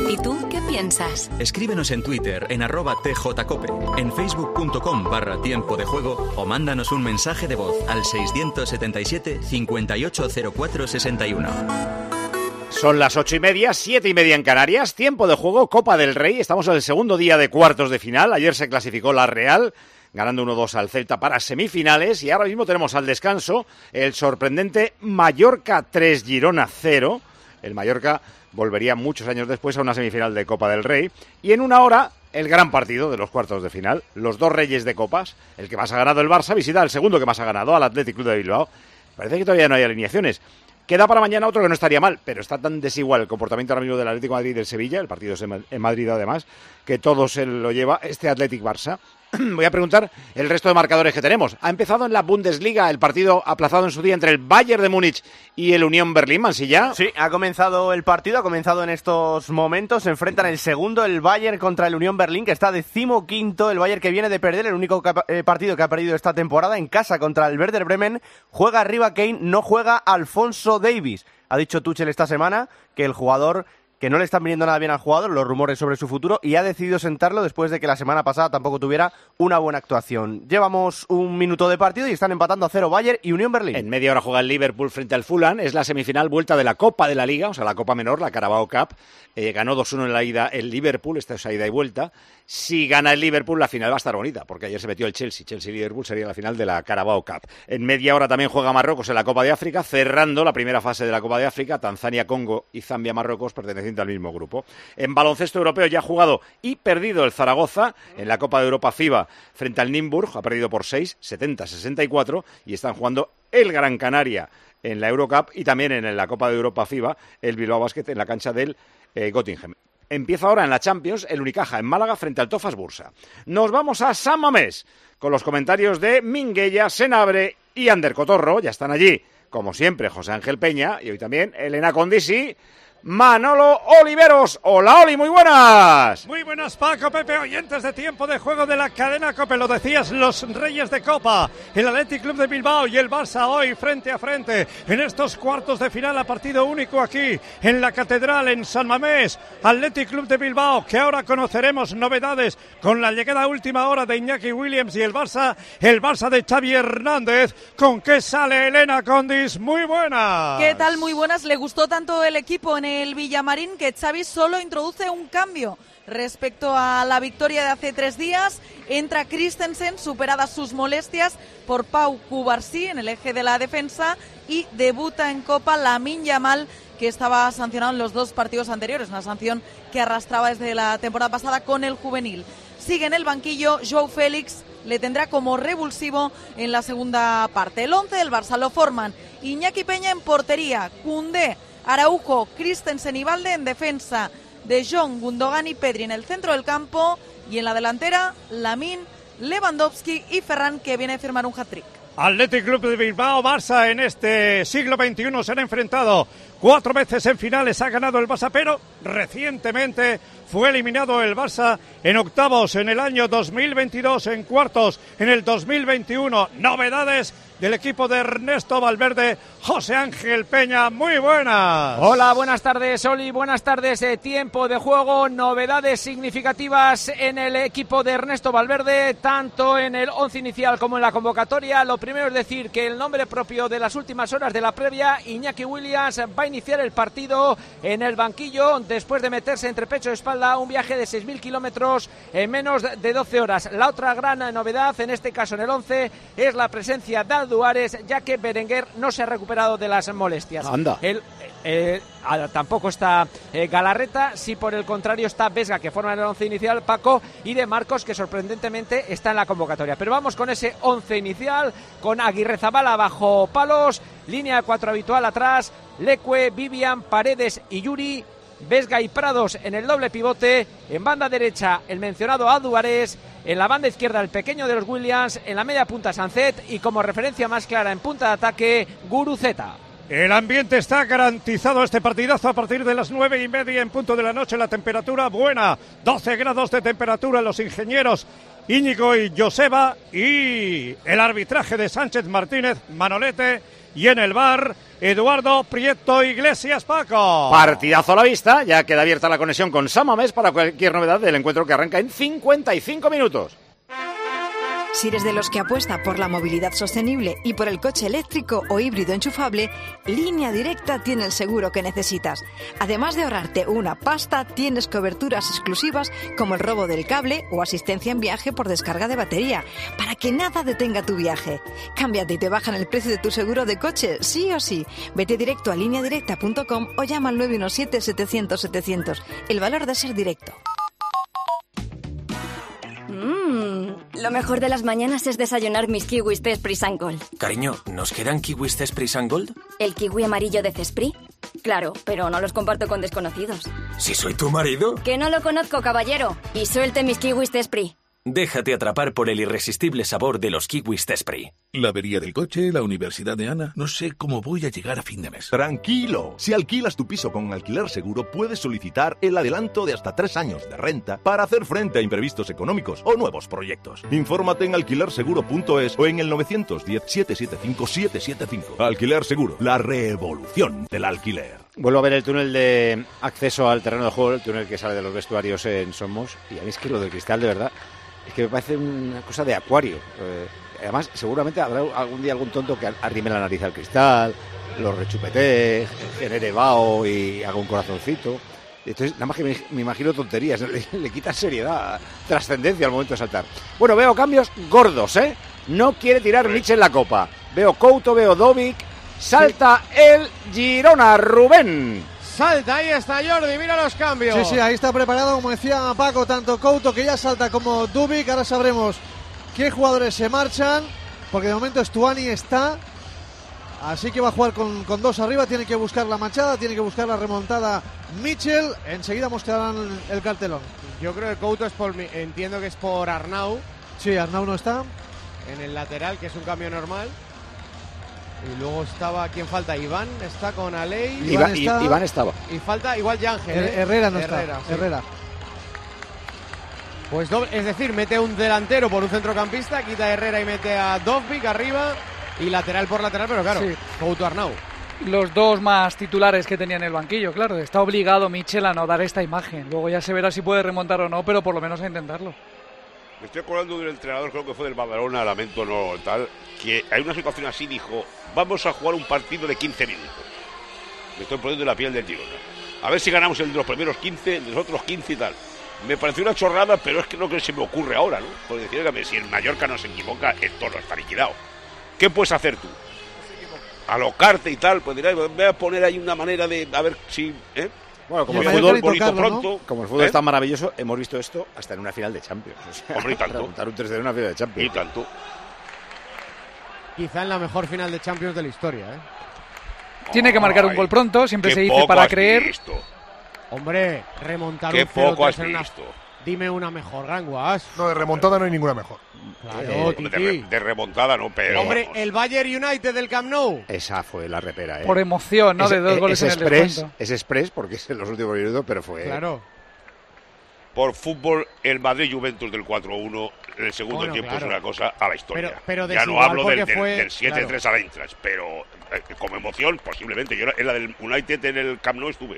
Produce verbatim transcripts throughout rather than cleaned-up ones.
¿Y tú qué piensas? Escríbenos en Twitter en arroba tjcope, en facebook.com barra tiempo de juego o mándanos un mensaje de voz al seiscientos setenta y siete, cincuenta y ocho cero cuatro sesenta y uno. Son las ocho y media, siete y media en Canarias, tiempo de juego, Copa del Rey. Estamos en el segundo día de cuartos de final. Ayer se clasificó la Real, ganando uno dos al Celta para semifinales. Y ahora mismo tenemos al descanso el sorprendente Mallorca tres, Girona cero. El Mallorca volvería muchos años después a una semifinal de Copa del Rey. Y en una hora, el gran partido de los cuartos de final. Los dos reyes de copas. El que más ha ganado el Barça visita al segundo que más ha ganado, al Athletic Club de Bilbao. Parece que todavía no hay alineaciones. Queda para mañana otro que no estaría mal, pero está tan desigual el comportamiento ahora mismo del Atlético de Madrid y del Sevilla, el partido es en Madrid además, que todo se lo lleva este Athletic Barça. Voy a preguntar el resto de marcadores que tenemos. Ha empezado en la Bundesliga el partido aplazado en su día entre el Bayern de Múnich y el Unión Berlín, Mansilla. Sí, ha comenzado el partido, ha comenzado en estos momentos. Se enfrentan el segundo, el Bayern contra el Unión Berlín, que está decimoquinto. El Bayern que viene de perder el único que, eh, partido que ha perdido esta temporada en casa contra el Werder Bremen. Juega arriba Kane, no juega Alphonso Davies. Ha dicho Tuchel esta semana que el jugador... que no le están viniendo nada bien al jugador, los rumores sobre su futuro, y ha decidido sentarlo después de que la semana pasada tampoco tuviera una buena actuación. Llevamos un minuto de partido y están empatando a cero Bayern y Unión Berlín. En media hora juega el Liverpool frente al Fulham, es la semifinal vuelta de la Copa de la Liga, o sea, la Copa Menor, la Carabao Cup. Eh, ganó dos uno en la ida el Liverpool, esta es a ida y vuelta. Si gana el Liverpool, la final va a estar bonita, porque ayer se metió el Chelsea. Chelsea-Liverpool sería la final de la Carabao Cup. En media hora también juega Marruecos en la Copa de África, cerrando la primera fase de la Copa de África, Tanzania-Congo y Zambia-Marruecos, pertenecientes al mismo grupo. En baloncesto europeo ya ha jugado y perdido el Zaragoza en la Copa de Europa FIBA frente al Nimburg, ha perdido por seis, setenta a sesenta y cuatro, y están jugando el Gran Canaria en la Eurocup y también en la Copa de Europa FIBA el Bilbao Basket en la cancha del eh, Göttingen. Empieza ahora en la Champions el Unicaja en Málaga frente al Tofas Bursa. Nos vamos a San Mamés con los comentarios de Minguella, Senabre y Ander Cotorro. Ya están allí, como siempre, José Ángel Peña y hoy también Elena Condisi, Manolo Oliveros. Hola, Oli, muy buenas. Muy buenas, Paco, Pepe, oyentes de tiempo de juego de la cadena COPE. Lo decías, los reyes de Copa, el Athletic Club de Bilbao y el Barça hoy frente a frente en estos cuartos de final a partido único aquí en la Catedral en San Mamés. Athletic Club de Bilbao, que ahora conoceremos novedades con la llegada a última hora de Iñaki Williams, y el Barça, el Barça de Xavi Hernández. ¿Con qué sale Elena Condis? Muy buenas. ¿Qué tal? Muy buenas. Le gustó tanto el equipo en el Villamarín que Xavi solo introduce un cambio respecto a la victoria de hace tres días. Entra Christensen, superadas sus molestias por Pau Cubarsí en el eje de la defensa, y debuta en Copa Lamine Yamal, que estaba sancionado en los dos partidos anteriores, una sanción que arrastraba desde la temporada pasada con el juvenil. Sigue en el banquillo João Félix, le tendrá como revulsivo en la segunda parte. El once del Barça lo forman Iñaki Peña en portería, Koundé, Araujo, Christensen y Valde en defensa, De Jong, Gundogan y Pedri en el centro del campo, y en la delantera Lamine, Lewandowski y Ferran, que viene a firmar un hat-trick. Athletic Club de Bilbao, Barça en este siglo veintiuno se han enfrentado cuatro veces en finales, ha ganado el Barça, pero recientemente fue eliminado el Barça en octavos en el año dos mil veintidós, en cuartos en el dos mil veintiuno. Novedades del equipo de Ernesto Valverde, José Ángel Peña, muy buenas. Hola, buenas tardes, Oli, buenas tardes. Eh, tiempo de juego, novedades significativas en el equipo de Ernesto Valverde, tanto en el once inicial como en la convocatoria. Lo primero es decir que el nombre propio de las últimas horas de la previa, Iñaki Williams, va a iniciar el partido en el banquillo después de meterse entre pecho y espalda un viaje de seis mil kilómetros en menos de doce horas. La otra gran novedad, en este caso en el once, es la presencia de Duárez, ya que Berenguer no se ha recuperado de las molestias. Anda. El, eh, tampoco está eh, Galarreta, sí, por el contrario está Vesga, que forma el once inicial, Paco, y De Marcos, que sorprendentemente está en la convocatoria. Pero vamos con ese once inicial, con Aguirrezabala bajo palos, línea de cuatro habitual atrás, Leque, Vivian, Paredes y Yuri, Vesga y Prados en el doble pivote, en banda derecha el mencionado Aduares, en la banda izquierda el pequeño de los Williams, en la media punta Sancet y como referencia más clara en punta de ataque Guruceta. El ambiente está garantizado, este partidazo a partir de las nueve y media en punto de la noche. La temperatura buena, doce grados de temperatura. Los ingenieros Íñigo y Joseba, y el arbitraje de Sánchez Martínez, Manolete, y en el bar Eduardo Prieto Iglesias, Paco. Partidazo a la vista, ya queda abierta la conexión con Samamés para cualquier novedad del encuentro que arranca en cincuenta y cinco minutos. Si eres de los que apuesta por la movilidad sostenible y por el coche eléctrico o híbrido enchufable, Línea Directa tiene el seguro que necesitas. Además de ahorrarte una pasta, tienes coberturas exclusivas como el robo del cable o asistencia en viaje por descarga de batería, para que nada detenga tu viaje. Cámbiate y te bajan el precio de tu seguro de coche, sí o sí. Vete directo a línea directa punto com o llama al nueve uno siete, setecientos, setecientos. El valor de ser directo. Mmm, lo mejor de las mañanas es desayunar mis kiwis Cespris and Gold. Cariño, ¿nos quedan kiwis Cespris and Gold? ¿El kiwi amarillo de Cespri? Claro, pero no los comparto con desconocidos. ¿Si soy tu marido? Que no lo conozco, caballero. Y suelte mis kiwis Cespri. Déjate atrapar por el irresistible sabor de los kiwis Cespri. La avería del coche, la universidad de Ana... No sé cómo voy a llegar a fin de mes. Tranquilo. Si alquilas tu piso con Alquiler Seguro, puedes solicitar el adelanto de hasta tres años de renta para hacer frente a imprevistos económicos o nuevos proyectos. Infórmate en alquiler seguro punto es o en el nueve uno cero, siete siete cinco, siete siete cinco. Alquiler Seguro, la revolución del alquiler. Vuelvo a ver el túnel de acceso al terreno de juego, el túnel que sale de los vestuarios en Somos, y a mí es que lo del cristal, de verdad... Es que me parece una cosa de acuario. Eh, además, seguramente habrá algún día algún tonto que arrime la nariz al cristal, lo rechupetee, genere vaho y haga un corazoncito. Entonces, nada más que me, me imagino tonterías. Le, le quita seriedad, trascendencia al momento de saltar. Bueno, veo cambios gordos, ¿eh? No quiere tirar Mitchell la copa. Veo Couto, veo Dovic. Salta sí. el Girona, Rubén. Salta, ahí está Jordi, mira los cambios. Sí, sí, ahí está preparado, como decía Paco, tanto Couto, que ya salta, como Dubik. Ahora sabremos qué jugadores se marchan, porque de momento Stuani está, así que va a jugar con, con dos arriba. Tiene que buscar la machada, tiene que buscar la remontada Mitchell. Enseguida mostrarán el cartelón. Yo creo que Couto es por, entiendo que es por Arnau. Sí, Arnau no está. En el lateral, que es un cambio normal. Y luego estaba, ¿quién falta? Iván está con Alei. Iván, está, Iván estaba. Y falta igual Yángel. ¿eh? Herrera no Herrera, está. Sí. Herrera. Pues doble, es decir, mete un delantero por un centrocampista, quita a Herrera y mete a Dovbik arriba. Y lateral por lateral, pero claro, sí. Couto, Arnau. Los dos más titulares que tenía en el banquillo, claro. Está obligado Mitchell a no dar esta imagen. Luego ya se verá si puede remontar o no, pero por lo menos a intentarlo. Me estoy acordando del entrenador, creo que fue del Badalona, lamento no tal, que hay una situación así, dijo, vamos a jugar un partido de quince minutos. Me estoy poniendo en la piel del Girona. A ver si ganamos el de los primeros quince, de los otros quince y tal. Me pareció una chorrada, pero es que no que se me ocurre ahora, ¿no? Porque decir, si el Mallorca no se equivoca, esto no está liquidado. ¿Qué puedes hacer tú? Alocarte y tal, pues dirás, voy a poner ahí una manera de, a ver si... ¿eh? Bueno, como el, el fútbol bonito tocarlo, pronto, ¿no? Como el fútbol ¿eh? es tan maravilloso, hemos visto esto hasta en una final de Champions. O sea, hombre, y tanto. Remontar un tres cero en una final de Champions. Y tanto. Quizá en la mejor final de Champions de la historia, ¿eh? Tiene que marcar un gol pronto, siempre se dice para creer. Visto. Hombre, remontar Qué un cero poco has en una... visto. Dime una mejor, Ganguas. No, de remontada no hay ninguna mejor. Claro, eh, de, re, de remontada no, pero... Hombre, vamos. El Bayern United del Camp Nou. Esa fue la repera, ¿eh? Por emoción, ¿no? Es, de dos es, goles es en el express, descuento. Es express porque es en los últimos minutos, pero fue... Claro. Por fútbol, el Madrid-Juventus del cuatro uno, en el segundo bueno, tiempo claro. es una cosa a la historia. Pero, pero ya no hablo del, fue, del, del siete tres claro. a la Eintracht, pero eh, como emoción, posiblemente. Yo en la del United en el Camp Nou estuve.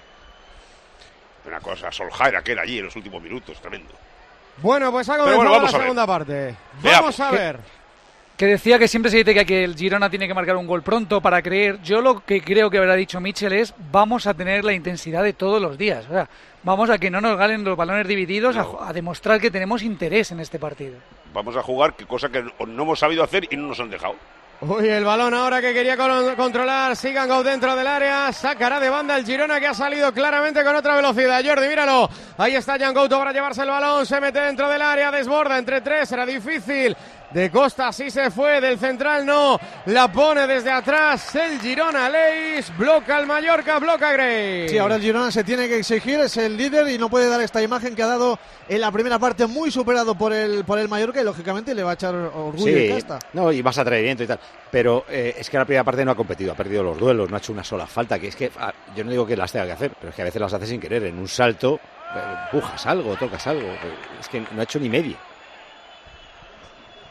Una cosa, Solskjaer aquel allí en los últimos minutos, tremendo. Bueno, pues ha comenzado bueno, la segunda parte. Vamos a ver. Que decía que siempre se dice que el Girona tiene que marcar un gol pronto para creer. Yo lo que creo que habrá dicho Mitchell es vamos a tener la intensidad de todos los días. O sea, vamos a que no nos galen los balones divididos, no. a, a demostrar que tenemos interés en este partido. Vamos a jugar, que cosa que no hemos sabido hacer y no nos han dejado. Uy, el balón ahora que quería controlar Sigangov dentro del área, sacará de banda el Girona, que ha salido claramente con otra velocidad. Jordi, míralo, ahí está Jan Couto para llevarse el balón, se mete dentro del área, desborda entre tres, era difícil. De Costa sí se fue, del central no, la pone desde atrás el Girona, Leis, bloca el Mallorca, bloca Grey. Sí, ahora el Girona se tiene que exigir, es el líder y no puede dar esta imagen que ha dado en la primera parte, muy superado por el por el Mallorca, y lógicamente le va a echar orgullo sí, y casta. No, y más atrevimiento y tal, pero eh, es que la primera parte no ha competido, ha perdido los duelos, no ha hecho una sola falta, que es que, ah, yo no digo que las tenga que hacer, pero es que a veces las hace sin querer, en un salto, eh, empujas algo, tocas algo, es que no ha hecho ni media.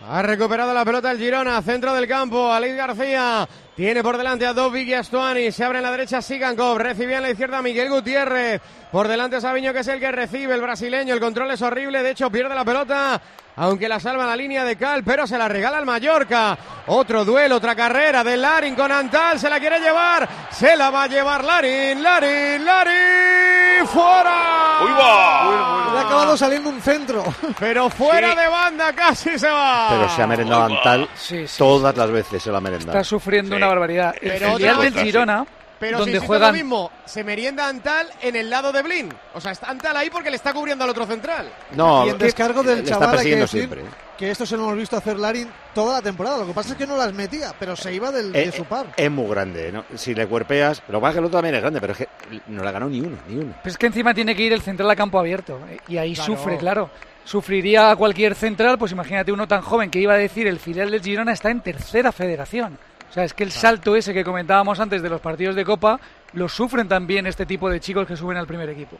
Ha recuperado la pelota el Girona, centro del campo, Aleix García. Tiene por delante a Dobbik y a Stuani. Se abre en la derecha Sigankov. Recibía en la izquierda a Miguel Gutiérrez. Por delante Sabiño, que es el que recibe, el brasileño. El control es horrible. De hecho, pierde la pelota, aunque la salva la línea de Cal, pero se la regala al Mallorca. Otro duelo, otra carrera de Larin con Antal. Se la quiere llevar. Se la va a llevar Larin. Larin, Larin. ¡Fuera! ¡Uy, va! Le ha acabado saliendo un centro. Pero fuera Sí. de banda, casi se va. Pero se ha merendado Antal Sí, sí, todas las veces, se la ha merendado. Está sufriendo Sí. una barbaridad. El Pero filial otra del vez, Girona, Pero donde si existe juegan... lo mismo, se merienda Antal en el lado de Blin. O sea, está Antal ahí porque le está cubriendo al otro central. No, Y en descargo del le está chaval hay que persiguiendo decir siempre. que esto se lo hemos visto hacer Larin toda la temporada. Lo que pasa es que no las metía, pero se iba del, Eh, de su par. Es muy grande, ¿no? Si le cuerpeas, lo que pasa es que el otro también es grande, pero es que no le ha ganado ni uno, ni uno. Pero es que encima tiene que ir el central a campo abierto. eh, Y ahí Claro. sufre, claro. Sufriría a cualquier central, pues imagínate uno tan joven que iba a decir el filial del Girona está en tercera federación. O sea, es que el salto ese que comentábamos antes de los partidos de Copa, lo sufren también este tipo de chicos que suben al primer equipo.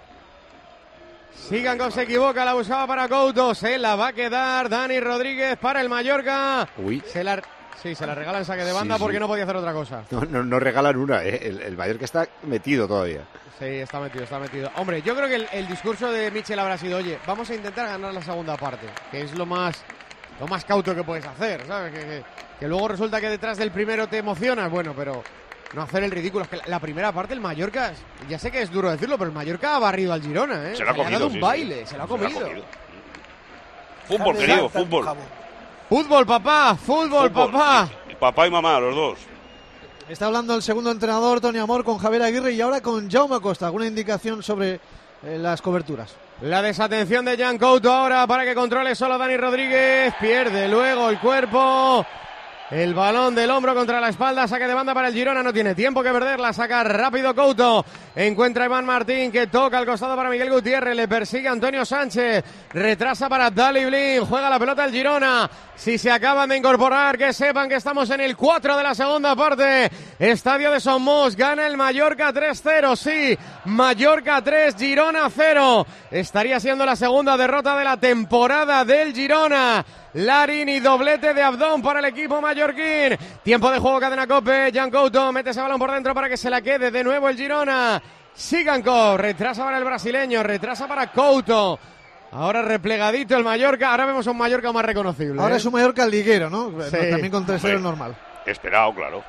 Sigankov se equivoca, la buscaba para Couto. Se la va a quedar Dani Rodríguez para el Mallorca. Uy. Se la... Sí, se la regala en saque de banda Sí, sí. porque no podía hacer otra cosa. No, no, no regalan una, ¿eh? El, el Mallorca está metido todavía. Sí, está metido, está metido. Hombre, yo creo que el, el discurso de Michel habrá sido, oye, vamos a intentar ganar la segunda parte, que es lo más lo más cauto que puedes hacer, ¿sabes? Que, que, que luego resulta que detrás del primero te emocionas, bueno, pero no hacer el ridículo. Es que la, la primera parte el Mallorca, ya sé que es duro decirlo, pero el Mallorca ha barrido al Girona, ¿eh? Se lo ha O sea, le comido, dado un sí, baile, sí. se lo ha Se lo ha comido. comido. Fútbol, querido, fútbol. Fútbol, papá, fútbol, Fútbol. papá. Papá y mamá, los dos. Está hablando el segundo entrenador, Tony Amor, con Javier Aguirre y ahora con Jaume Acosta. ¿Alguna indicación sobre eh, las coberturas? La desatención de Jan Couto ahora para que controle solo Dani Rodríguez. Pierde luego el cuerpo. El balón del hombro contra la espalda. Saque de banda para el Girona. No tiene tiempo que perder. La saca rápido Couto. Encuentra a Iván Martín, que toca al costado para Miguel Gutiérrez. Le persigue Antonio Sánchez. Retrasa para Dali Blin. Juega la pelota el Girona. Si se acaban de incorporar, que sepan que estamos en el cuatro de la segunda parte. Estadio de Somos. Gana el Mallorca tres cero. Sí, Mallorca tres, Girona cero. Estaría siendo la segunda derrota de la temporada del Girona. Larin y doblete de Abdón para el equipo mallorquín. Tiempo de juego, cadena COPE. Jan Couto mete ese balón por dentro para que se la quede de nuevo el Girona. Sigankov, retrasa para el brasileño, retrasa para Couto. Ahora replegadito el Mallorca. Ahora vemos un Mallorca más reconocible. Ahora ¿eh? es un Mallorca liguero, ¿no? Sí. También con tres cero Hombre. normal. Esperado, claro.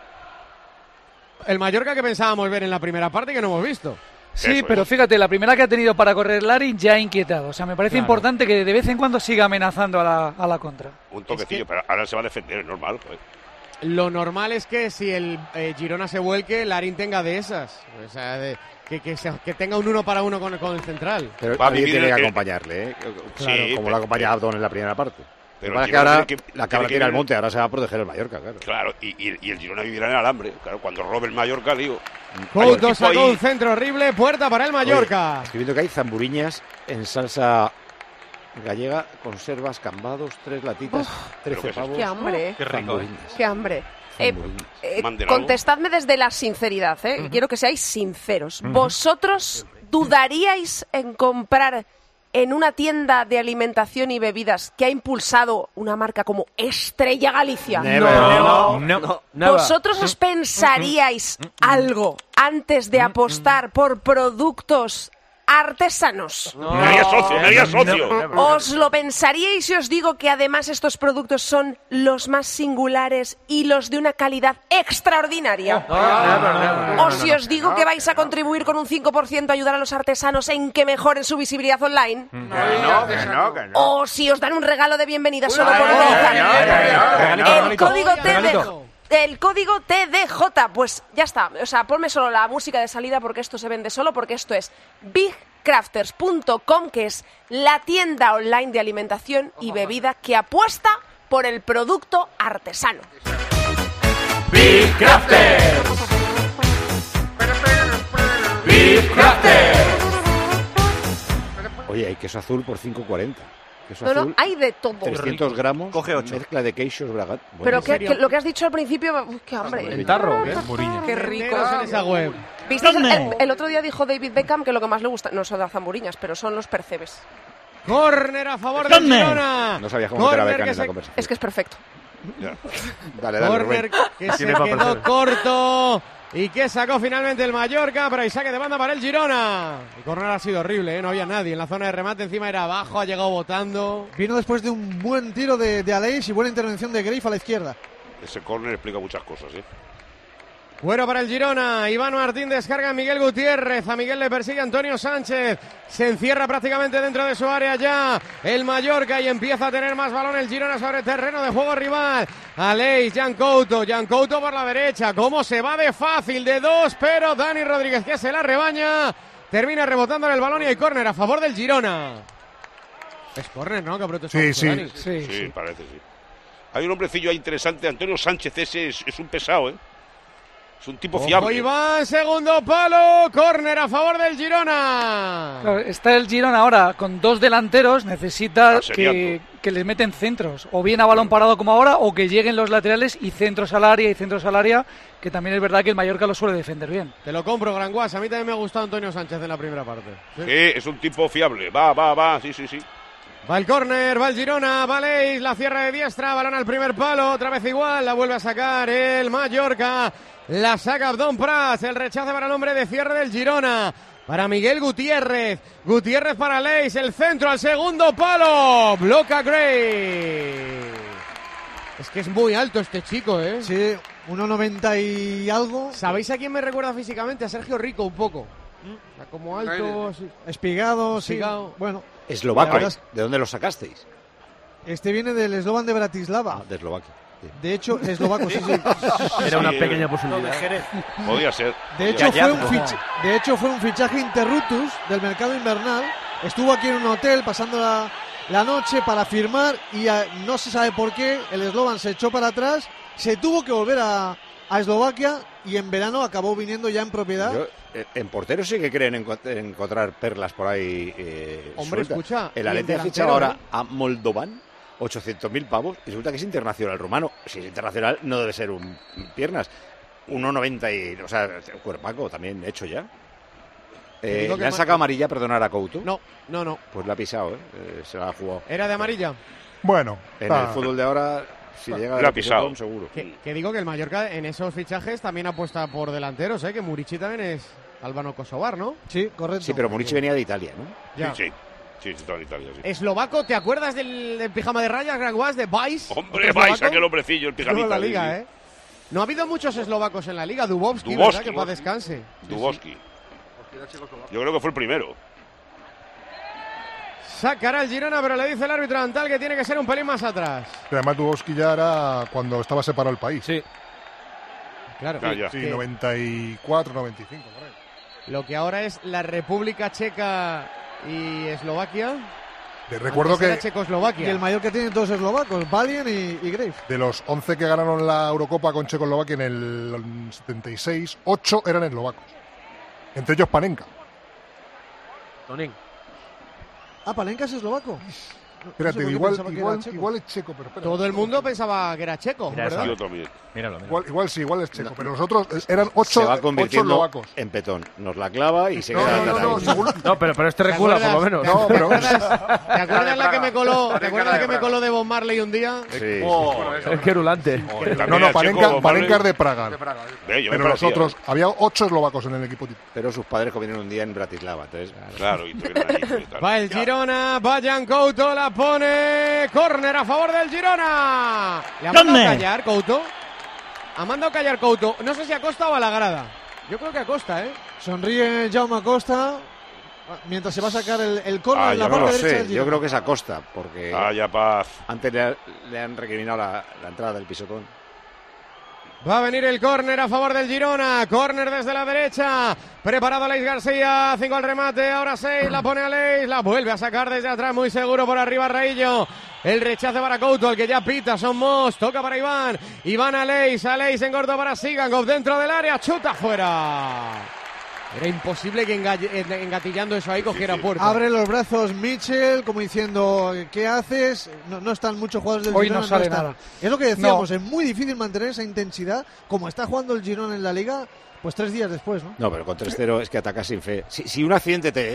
El Mallorca que pensábamos ver en la primera parte y que no hemos visto. Sí, Eso pero es. fíjate, la primera que ha tenido para correr Larin ya ha inquietado. O sea, me parece Claro. importante que de vez en cuando siga amenazando a la, a la contra. Un toquecillo, pero ahora se va a defender, es normal. Joder. Lo normal es que si el eh, Girona se vuelque, Larin tenga de esas. O sea, de- que, que, se- que tenga un uno para uno con, con el central. Pero Va a alguien vivir tiene el que que- acompañarle, ¿eh? Sí, Claro, como pero- lo acompaña Abdón en la primera parte. Pero Pero el que ahora Girona tiene que- la tiene cabra que tira al vivir- monte, ahora se va a proteger el Mallorca, claro. Claro, y, y, y el Girona vivirá en el alambre. Claro, cuando robe el Mallorca, digo. hay un Couto equipo sacó ahí- un centro horrible, puerta para el Mallorca. Oye, estoy viendo que hay zamburiñas en salsa gallega, conservas, cambados, tres latitas, trece ¿Pero qué es pavos. Qué hambre. Qué rico, Zamburiñas. Qué hambre. Eh, Zamburiñas. eh, Manden algo. contestadme desde la sinceridad, ¿eh? Quiero que seáis sinceros. ¿Vosotros dudaríais en comprar en una tienda de alimentación y bebidas que ha impulsado una marca como Estrella Galicia? Never. No, no, nada. ¿Vosotros os pensaríais algo antes de apostar por productos artesanos? Me haría socio, me haría socio. ¿Os lo pensaríais si os digo que además estos productos son los más singulares y los de una calidad extraordinaria? ¿O si os digo que vais a contribuir con un cinco por ciento a ayudar a los artesanos en que mejoren su visibilidad online? No, que no, que no. ¿O si os dan un regalo de bienvenida solo por no, utilizar que no, que no, que no. el código T D Regalito. el código T D J? Pues ya está. O sea, ponme solo la música de salida porque esto se vende solo, porque esto es big crafters punto com, que es la tienda online de alimentación y bebida que apuesta por el producto artesano. Big Crafters. Big Crafters. Oye, hay queso azul por cinco cuarenta. Queso No, no, azul, hay de todo. trescientos gramos, Coge ocho. mezcla de queixos, bragat. Pero Buenísimo. que, que lo que has dicho al principio, uf, qué hambre. El tarro, ¿qué? Qué rico. Enteros en esa web. ¿Visteis? El, el otro día dijo David Beckham que lo que más le gusta, no son las zamburiñas, pero son los percebes. Córner a favor del Girona. No sabía cómo meter a Córner Beckham que en la se- conversación. Es que es perfecto. Ya. Dale, dale, Córner Rubén. que se quedó corto y que sacó finalmente el Mallorca, pero hay saque de banda para el Girona. El córner ha sido horrible, ¿eh? No había nadie en la zona de remate, encima era abajo, ha llegado botando. Vino después de un buen tiro de, de Aleix y buena intervención de Greif a la izquierda. Ese córner explica muchas cosas, ¿eh? Fuera para el Girona, Iván Martín descarga a Miguel Gutiérrez, a Miguel le persigue Antonio Sánchez, se encierra prácticamente dentro de su área ya el Mallorca y empieza a tener más balón el Girona sobre terreno de juego rival. Aleix, Jan Couto, Jan Couto por la derecha, cómo se va de fácil de dos, pero Dani Rodríguez que se la rebaña, termina rebotando en el balón y hay córner a favor del Girona. Es córner, ¿no? Que ha protestado Sí, mucho sí. Dani. Sí, sí, parece, sí. Hay un hombrecillo ahí interesante, Antonio Sánchez, ese es, es un pesado, ¿eh? Es un tipo Ojo, fiable. Iván, segundo palo, córner a favor del Girona. Claro, está el Girona ahora con dos delanteros, necesita Asediando. que, que les meten centros, o bien a balón parado como ahora, o que lleguen los laterales y centros al área y centros al área, que también es verdad que el Mallorca lo suele defender bien. Te lo compro, Gran Guas. A mí también me ha gustado Antonio Sánchez en la primera parte. Sí, es un tipo fiable. Va, va, va, sí, sí, sí. Va el córner, va el Girona, va Aleix, la cierra de diestra, balón al primer palo, otra vez igual, la vuelve a sacar el Mallorca, la saca Abdón Prats, el rechace para el hombre de cierre del Girona, para Miguel Gutiérrez, Gutiérrez para Aleix, el centro al segundo palo, bloca Gray. Es que es muy alto este chico, ¿eh? Sí, uno noventa y algo. ¿Sabéis a quién me recuerda físicamente? A Sergio Rico un poco. O sea, como alto, así. Espigado, sí. Espigado. Bueno, Eslovaco. la verdad es- ¿De dónde lo sacasteis? este viene del Slovan de Bratislava. Ah, de Eslovaquia. Sí. De hecho, eslovaco, sí, sí. Era una Sí, pequeña eh, posibilidad. Podía ser. De hecho, fue un fich- de hecho, fue un fichaje interruptus del mercado invernal. Estuvo aquí en un hotel pasando la, la noche para firmar y a- no se sabe por qué el Slovan se echó para atrás, se tuvo que volver a, a Eslovaquia y en verano acabó viniendo ya en propiedad. Yo, eh, en porteros sí que creen enco- en encontrar perlas por ahí. Eh, Hombre, sueltas. escucha, El y el Atleti ha delantero, fichado ahora ¿no? a Moldovan, ochocientos mil pavos, y resulta que es internacional rumano. Si es internacional, no debe ser un piernas. uno noventa y. O sea, cuerpaco también hecho ya. Eh, digo que ¿Le han ma- sacado amarilla, perdonar a Couto? No, no, no. Pues la ha pisado, ¿eh? Eh, se la ha jugado. ¿Era de amarilla? Bueno, En está- el fútbol de ahora, si llega la ha del pisado. pisotón, seguro. Que, que digo que el Mallorca en esos fichajes también apuesta por delanteros, ¿eh? Que Murici también es albano kosovar, ¿no? Sí, correcto. Sí, pero Murici venía de Italia, ¿no? Ya. Sí, sí. Sí, sí, estaba en Italia, sí. Eslovaco, ¿te acuerdas del, del pijama de rayas, Gran Guas, de Vice? Hombre, ¿Otro vais, eslovaco? aquel hombrecillo, el Estuvo en pijamita. la liga, sí, sí. ¿eh? No ha habido muchos eslovacos en la liga. Dubovski, Dubovski, ¿verdad? Que paz descanse. Dubovski. Yo creo que fue el primero. Sacará el Girona, pero le dice el árbitro Antal que tiene que ser un pelín más atrás. que además Dubovski ya era cuando estaba separado el país. Sí. Claro. Ya, ya. Sí, Que noventa y cuatro, noventa y cinco, por ahí. Lo que ahora es la República Checa y Eslovaquia. Te recuerdo Antes era que Checoslovaquia. Y el Mallorca tiene dos eslovacos, Valien y, y Greif. de los once que ganaron la Eurocopa con Checoslovaquia en el setenta y seis, ocho eran eslovacos. Entre ellos Panenka. Tonín. Ah, Palenka es eslovaco. No- no sé Espérate, por qué igual, pensaba que igual, era checo. igual es checo, pero espera. Todo el mundo pensaba que era checo, Mira, ¿verdad? Yo también. Míralo, míralo. Igual, igual sí, igual es checo, pero nosotros eh, eran ocho, Se va ocho convirtiendo eslovacos. en petón. Nos la clava y se No, queda no, no, no, ahí. seguro- No, pero, pero este recula, por lo menos. No, ¿Te pero acuerdas, ¿te acuerdas la que me coló, ¿te Tiene acuerdas cara la de que me Praga. coló de Bob Marley un día? Sí, Oh, Es querulante. también no, no, era Panenka, checo, Panenka es vale. de Praga. Ve, yo me Pero parecía, nosotros, ¿eh? había ocho eslovacos en el equipo titular. pero sus padres comieron un día en Bratislava. Entonces, Claro, y tuvieron ahí, y tal. Va el Girona, va Jan Couto, la pone, córner a favor del Girona. ¿Le ha mandado callar Couto? Ha mandado callar Couto, no sé si a Costa o a la grada. Yo creo que a Costa, ¿eh? Sonríe Jaume Acosta mientras se va a sacar el, el córner ah, en yo la no parte lo derecha sé. del Yo Girona. creo que es Acosta, porque Vaya paz. antes le, ha- le han recriminado la, la entrada del pisotón. Va a venir el córner a favor del Girona. Córner desde la derecha. Preparado Aleix García. Cinco al remate. Ahora seis. La pone Aleix. La vuelve a sacar desde atrás. Muy seguro por arriba Raillo. El rechace para Couto. El que ya pita. Son Moss. Toca para Iván. Iván Aleix. Aleix en corto para Sigankov. Dentro del área. Chuta fuera. Era imposible que engalle- en- engatillando eso ahí cogiera puerta. Abre los brazos Mitchell, como diciendo, ¿qué haces? No, no están muchos jugadores del Hoy Girona. no sale están. nada. Es lo que decíamos, es muy difícil mantener esa intensidad, como está jugando el Girona en la Liga, pues tres días después, ¿no? No, pero con tres cero es que atacas sin fe. Si, si un accidente te,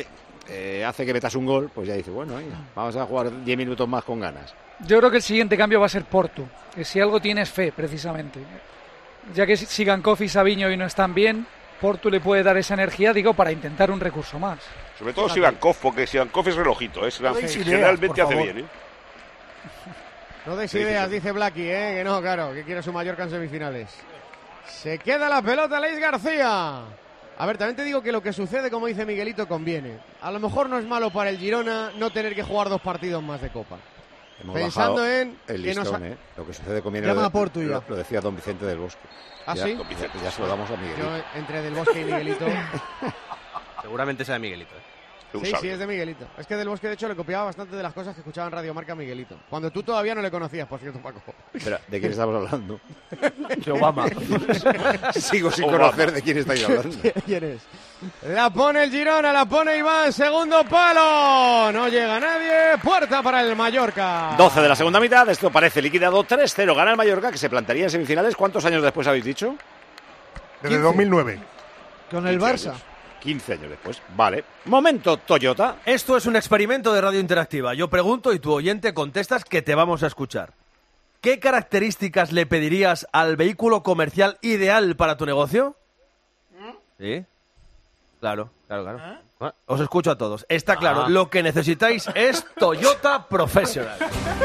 eh, hace que metas un gol, pues ya dice, bueno, venga, vamos a jugar diez minutos más con ganas. Yo creo que el siguiente cambio va a ser Portu, que si algo tiene es fe, precisamente. Ya que Sigankov y Sabiño hoy no están bien, Portu le puede dar esa energía, digo, para intentar un recurso más. Sobre todo Sigankov, porque Sigankov es relojito, ¿eh? No deis ideas, Generalmente por hace favor. bien, ¿eh? No des Sí, ideas, sí, sí. dice Blacky, ¿eh? Que no, claro, que quiere su Mallorca en semifinales. Se queda la pelota Leis García. A ver, también te digo que lo que sucede, como dice Miguelito, conviene. A lo mejor no es malo para el Girona no tener que jugar dos partidos más de Copa. Hemos Pensando bajado en el que nos listón, ha- ¿eh? Lo que sucede conviene. Llama lo, a Portu ya. lo, lo decía don Vicente del Bosque. ¿Ah, ya, sí? Don Vicente, ya se lo damos a Miguelito. Yo, entre Del Bosque y Miguelito. Seguramente sea Miguelito. ¿eh? Sí, sí, es de Miguelito. Es que Del Bosque, de hecho, le copiaba bastante de las cosas que escuchaba en Radio Marca a Miguelito. Cuando tú todavía no le conocías, por cierto, Paco. Pero, ¿de quién estamos hablando? De Obama. Sigo sin Obama. conocer de quién estáis hablando. ¿Quién es? La pone el Girona, la pone Iván, segundo palo. No llega nadie. Puerta para el Mallorca. doce de la segunda mitad, esto parece liquidado. tres cero gana el Mallorca, que se plantaría en semifinales. ¿Cuántos años después habéis dicho? Desde dos mil nueve. Con el quince Barça. años. quince años después. Vale. Momento Toyota. Esto es un experimento de radio interactiva. Yo pregunto y tu oyente contestas que te vamos a escuchar. ¿Qué características le pedirías al vehículo comercial ideal para tu negocio? ¿Sí? Claro, claro, claro. Os escucho a todos. Está claro, Ah. lo que necesitáis es Toyota Professional.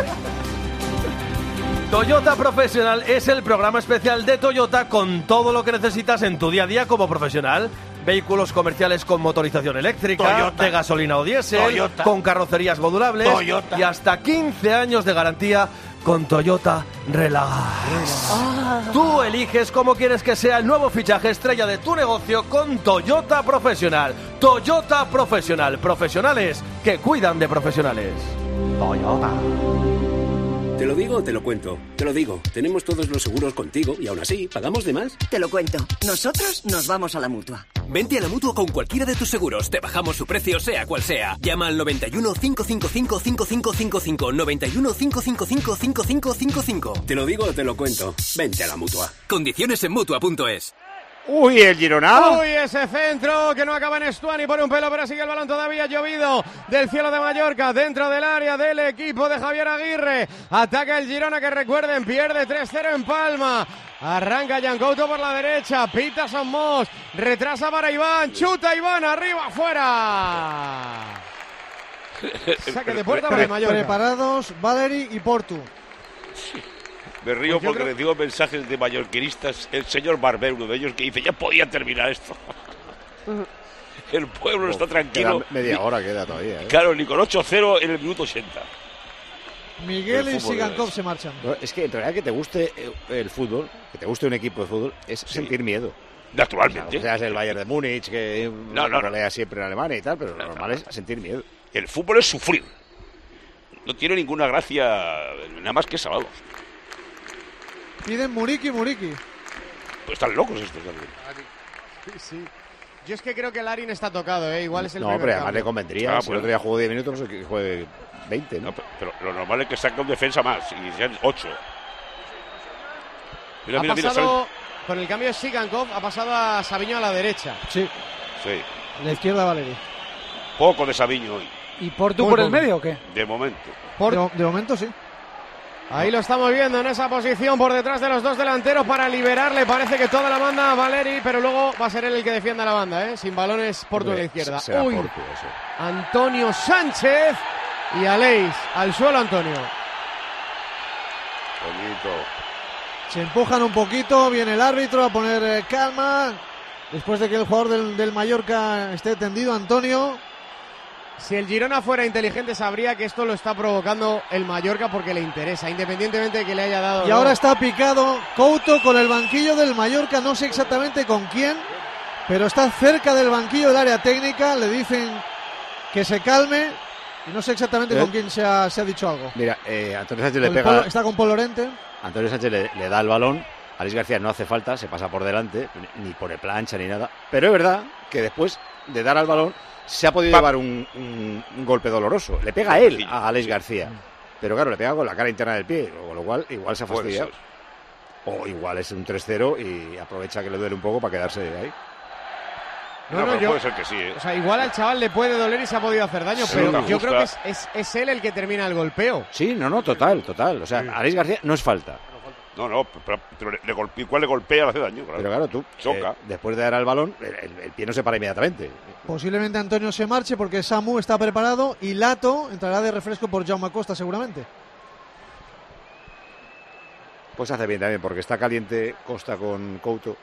Toyota Professional es el programa especial de Toyota con todo lo que necesitas en tu día a día como profesional. Vehículos comerciales con motorización eléctrica, Toyota. de gasolina o diésel, Toyota. con carrocerías modulables Toyota. y hasta quince años de garantía con Toyota Relax. Tú eliges cómo quieres que sea el nuevo fichaje estrella de tu negocio con Toyota Professional. Toyota Professional. Profesionales que cuidan de profesionales. Toyota. ¿Te lo digo o te lo cuento? Te lo digo. Tenemos todos los seguros contigo y aún así, ¿pagamos de más? Te lo cuento. Nosotros nos vamos a la Mutua. Vente a la Mutua con cualquiera de tus seguros. Te bajamos su precio, sea cual sea. Llama al noventa y uno, cinco cinco cinco, cinco cinco cinco cinco. noventa y uno, cinco cinco cinco, cinco cinco cinco cinco. Te lo digo o te lo cuento. Vente a la Mutua. Condiciones en Mutua punto es. Uy, el Girona. Uy, ese centro que no acaba en Stuani por un pelo, pero sigue el balón todavía llovido del cielo de Mallorca, dentro del área del equipo de Javier Aguirre. Ataca el Girona, que recuerden, pierde tres cero en Palma. Arranca Jan Couto por la derecha, pita Son Mos, retrasa para Iván, chuta Iván, arriba, afuera. Saque de puerta para el Mallorca. Preparados Valeri y Portu. Me río Pues yo porque creo- recibo mensajes de mallorquinistas. El señor Barber, uno de ellos, que dice, ya podía terminar esto. El pueblo está tranquilo. Queda media Ni- hora queda todavía, ¿eh? Claro, ni con ocho cero en el minuto ochenta. Miguel El y fútbol Sigankov es- se marchan. No, es que en realidad que te guste eh, el fútbol, que te guste un equipo de fútbol, es sentir miedo. Naturalmente. O sea, es el Bayern de Múnich, que No, no, no. golea siempre en Alemania y tal, pero lo normal es sentir miedo. El fútbol es sufrir. No tiene ninguna gracia, nada más que sábado. Piden Muriqui, Muriqui. Pues están locos estos también. Sí, sí. Yo es que creo que Larin está tocado, ¿eh? Igual es el No, primer pero además cambio. le convendría. Ah, si bueno. el otro día jugó diez minutos, pues que juegue veinte, ¿no? Pero lo normal es que saque un defensa más y sean ocho. Mira, Ha mira, mira, pasado, con el cambio de Sigankov, ha pasado a Sabiño a la derecha. Sí. sale- Sí. A la izquierda Valeri. Poco de Sabiño hoy, ¿Y Portu Muy por el poco. medio o qué? de momento. De, de momento sí. Ahí lo estamos viendo en esa posición por detrás de los dos delanteros para liberarle. Parece que toda la banda a Valeri, pero luego va a ser él el que defienda la banda, ¿eh? Sin balones, Portu a la izquierda. Será Uy, Portu, eso. Antonio Sánchez y Aleix. Al suelo, Antonio. Bonito. Se empujan un poquito, viene el árbitro a poner eh, calma. Después de que el jugador del, del Mallorca esté tendido, Antonio. Si el Girona fuera inteligente, sabría que esto lo está provocando el Mallorca porque le interesa, independientemente de que le haya dado. Y no. ahora está picado Couto con el banquillo del Mallorca, no sé exactamente con quién, pero está cerca del banquillo del área técnica, le dicen que se calme y no sé exactamente ¿Eh? con quién se ha, se ha dicho algo. Mira, eh, Antonio Sánchez le El pega. Polo- está con Paul Lorente. Antonio Sánchez le, le da el balón. Alex García no hace falta, se pasa por delante, ni pone plancha ni nada. Pero es verdad que después de dar al balón se ha podido llevar un, un- un golpe doloroso. Le pega a él, a Alex García. Pero claro, le pega con la cara interna del pie, con lo cual igual se ha Puede fastidiado. O igual es un tres cero y aprovecha que le duele un poco para quedarse ahí. No, No, no, pero yo- puede ser que sí, ¿eh? O sea, igual al chaval le puede doler y se ha podido hacer daño, Sí, pero me yo gusta. creo que es, es, es él el que termina el golpeo. Sí, no, no, total, total. O sea, a Alex García no es falta. No, no, pero, pero le, le golpe- igual le golpea, le hace daño. Claro. Pero claro, tú, Choca. eh, después de dar al balón, el, el- el pie no se para inmediatamente. Posiblemente Antonio se marche porque Samu está preparado y Lato entrará de refresco por Jaume Costa seguramente. Pues hace bien también, porque está caliente Costa con Couto.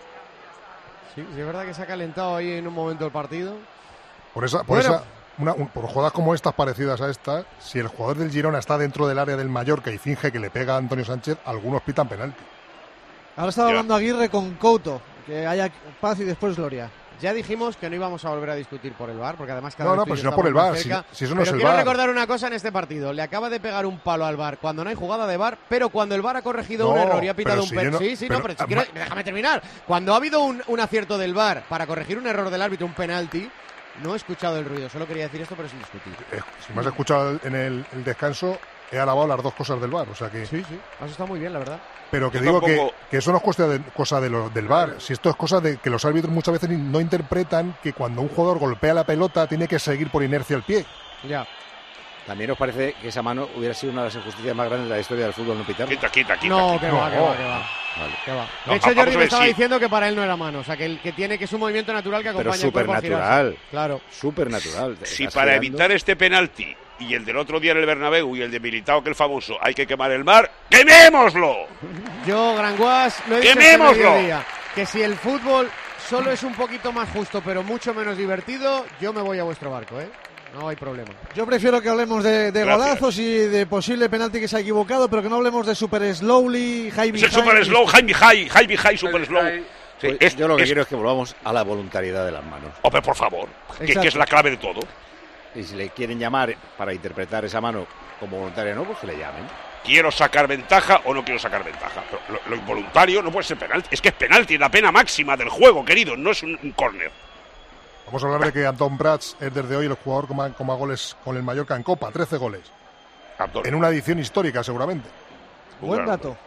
Sí, sí, es verdad que se ha calentado ahí en un momento el partido. Por esa, por Bueno. esa, una- un- por jugadas como estas parecidas a estas, si el jugador del Girona está dentro del área del Mallorca y finge que le pega a Antonio Sánchez, algunos pitan penalti. Ahora estaba Ya. hablando Aguirre con Couto, que haya paz y después gloria. Ya dijimos que no íbamos a volver a discutir por el V A R, porque además cada No, vez no, tú y pero yo si no por el estamos V A R, más si- cerca. si eso no Pero es el quiero V A R. recordar una cosa en este partido. Le acaba de pegar un palo al V A R cuando no hay jugada de V A R, pero cuando el V A R ha corregido un No, error y ha pitado pero un si penalti. yo no- sí, sí, pero- no, pero si quiero- déjame terminar. Cuando ha habido un, un acierto del V A R para corregir un error del árbitro, un penalti, no he escuchado el ruido. Solo quería decir esto, pero sin discutir. Eh, si me has escuchado en el, el descanso, he alabado las dos cosas del V A R. O sea que, Sí, sí. Has estado muy bien, la verdad. pero que Yo digo que, tampoco- que eso no es cuestión de, cosa de lo- del V A R. Si esto es cosa de que los árbitros muchas veces ni- no interpretan que cuando un jugador golpea la pelota tiene que seguir por inercia el pie. Ya. ¿También os parece que esa mano hubiera sido una de las injusticias más grandes de la historia del fútbol no pitar? Quita, quita, quita. No, quita. que va, que va, que va. Vale. Que va. De No, hecho, vamos Jordi a me ver, estaba sí. diciendo que para él no era mano. O sea, que, el, que tiene que es un movimiento natural que Pero acompaña el cuerpo a supernatural. girarse. Claro. Supernatural. Te Si estás para girando. evitar este penalti y el del otro día en el Bernabéu y el de Militao, que el famoso, hay que quemar el mar, ¡quemémoslo! Yo, Granguas, lo he dicho este ¡Quemémoslo! mediodía, que si el fútbol solo es un poquito más justo, pero mucho menos divertido, yo me voy a vuestro barco, ¿eh? No hay problema. Yo prefiero que hablemos de, de Gracias. golazos y de posible penalti que se ha equivocado, pero que no hablemos de super slowly, high Es el behind. super slow, high behind, high behind, super slow. Sí, Pues es- yo lo que es- quiero es que volvamos a la voluntariedad de las manos. Hombre, por favor, que, Exacto. que es la clave de todo. Y si le quieren llamar para interpretar esa mano como voluntaria, no, pues que le llamen. ¿Quiero sacar ventaja o no quiero sacar ventaja? Pero lo, lo involuntario no puede ser penalti. Es que es penalti, la pena máxima del juego, querido, no es un, un córner. Vamos a hablar de que Antón Prats es desde hoy el jugador con más, con más goles con el Mallorca en Copa, trece goles. En una edición histórica, seguramente. Buen dato.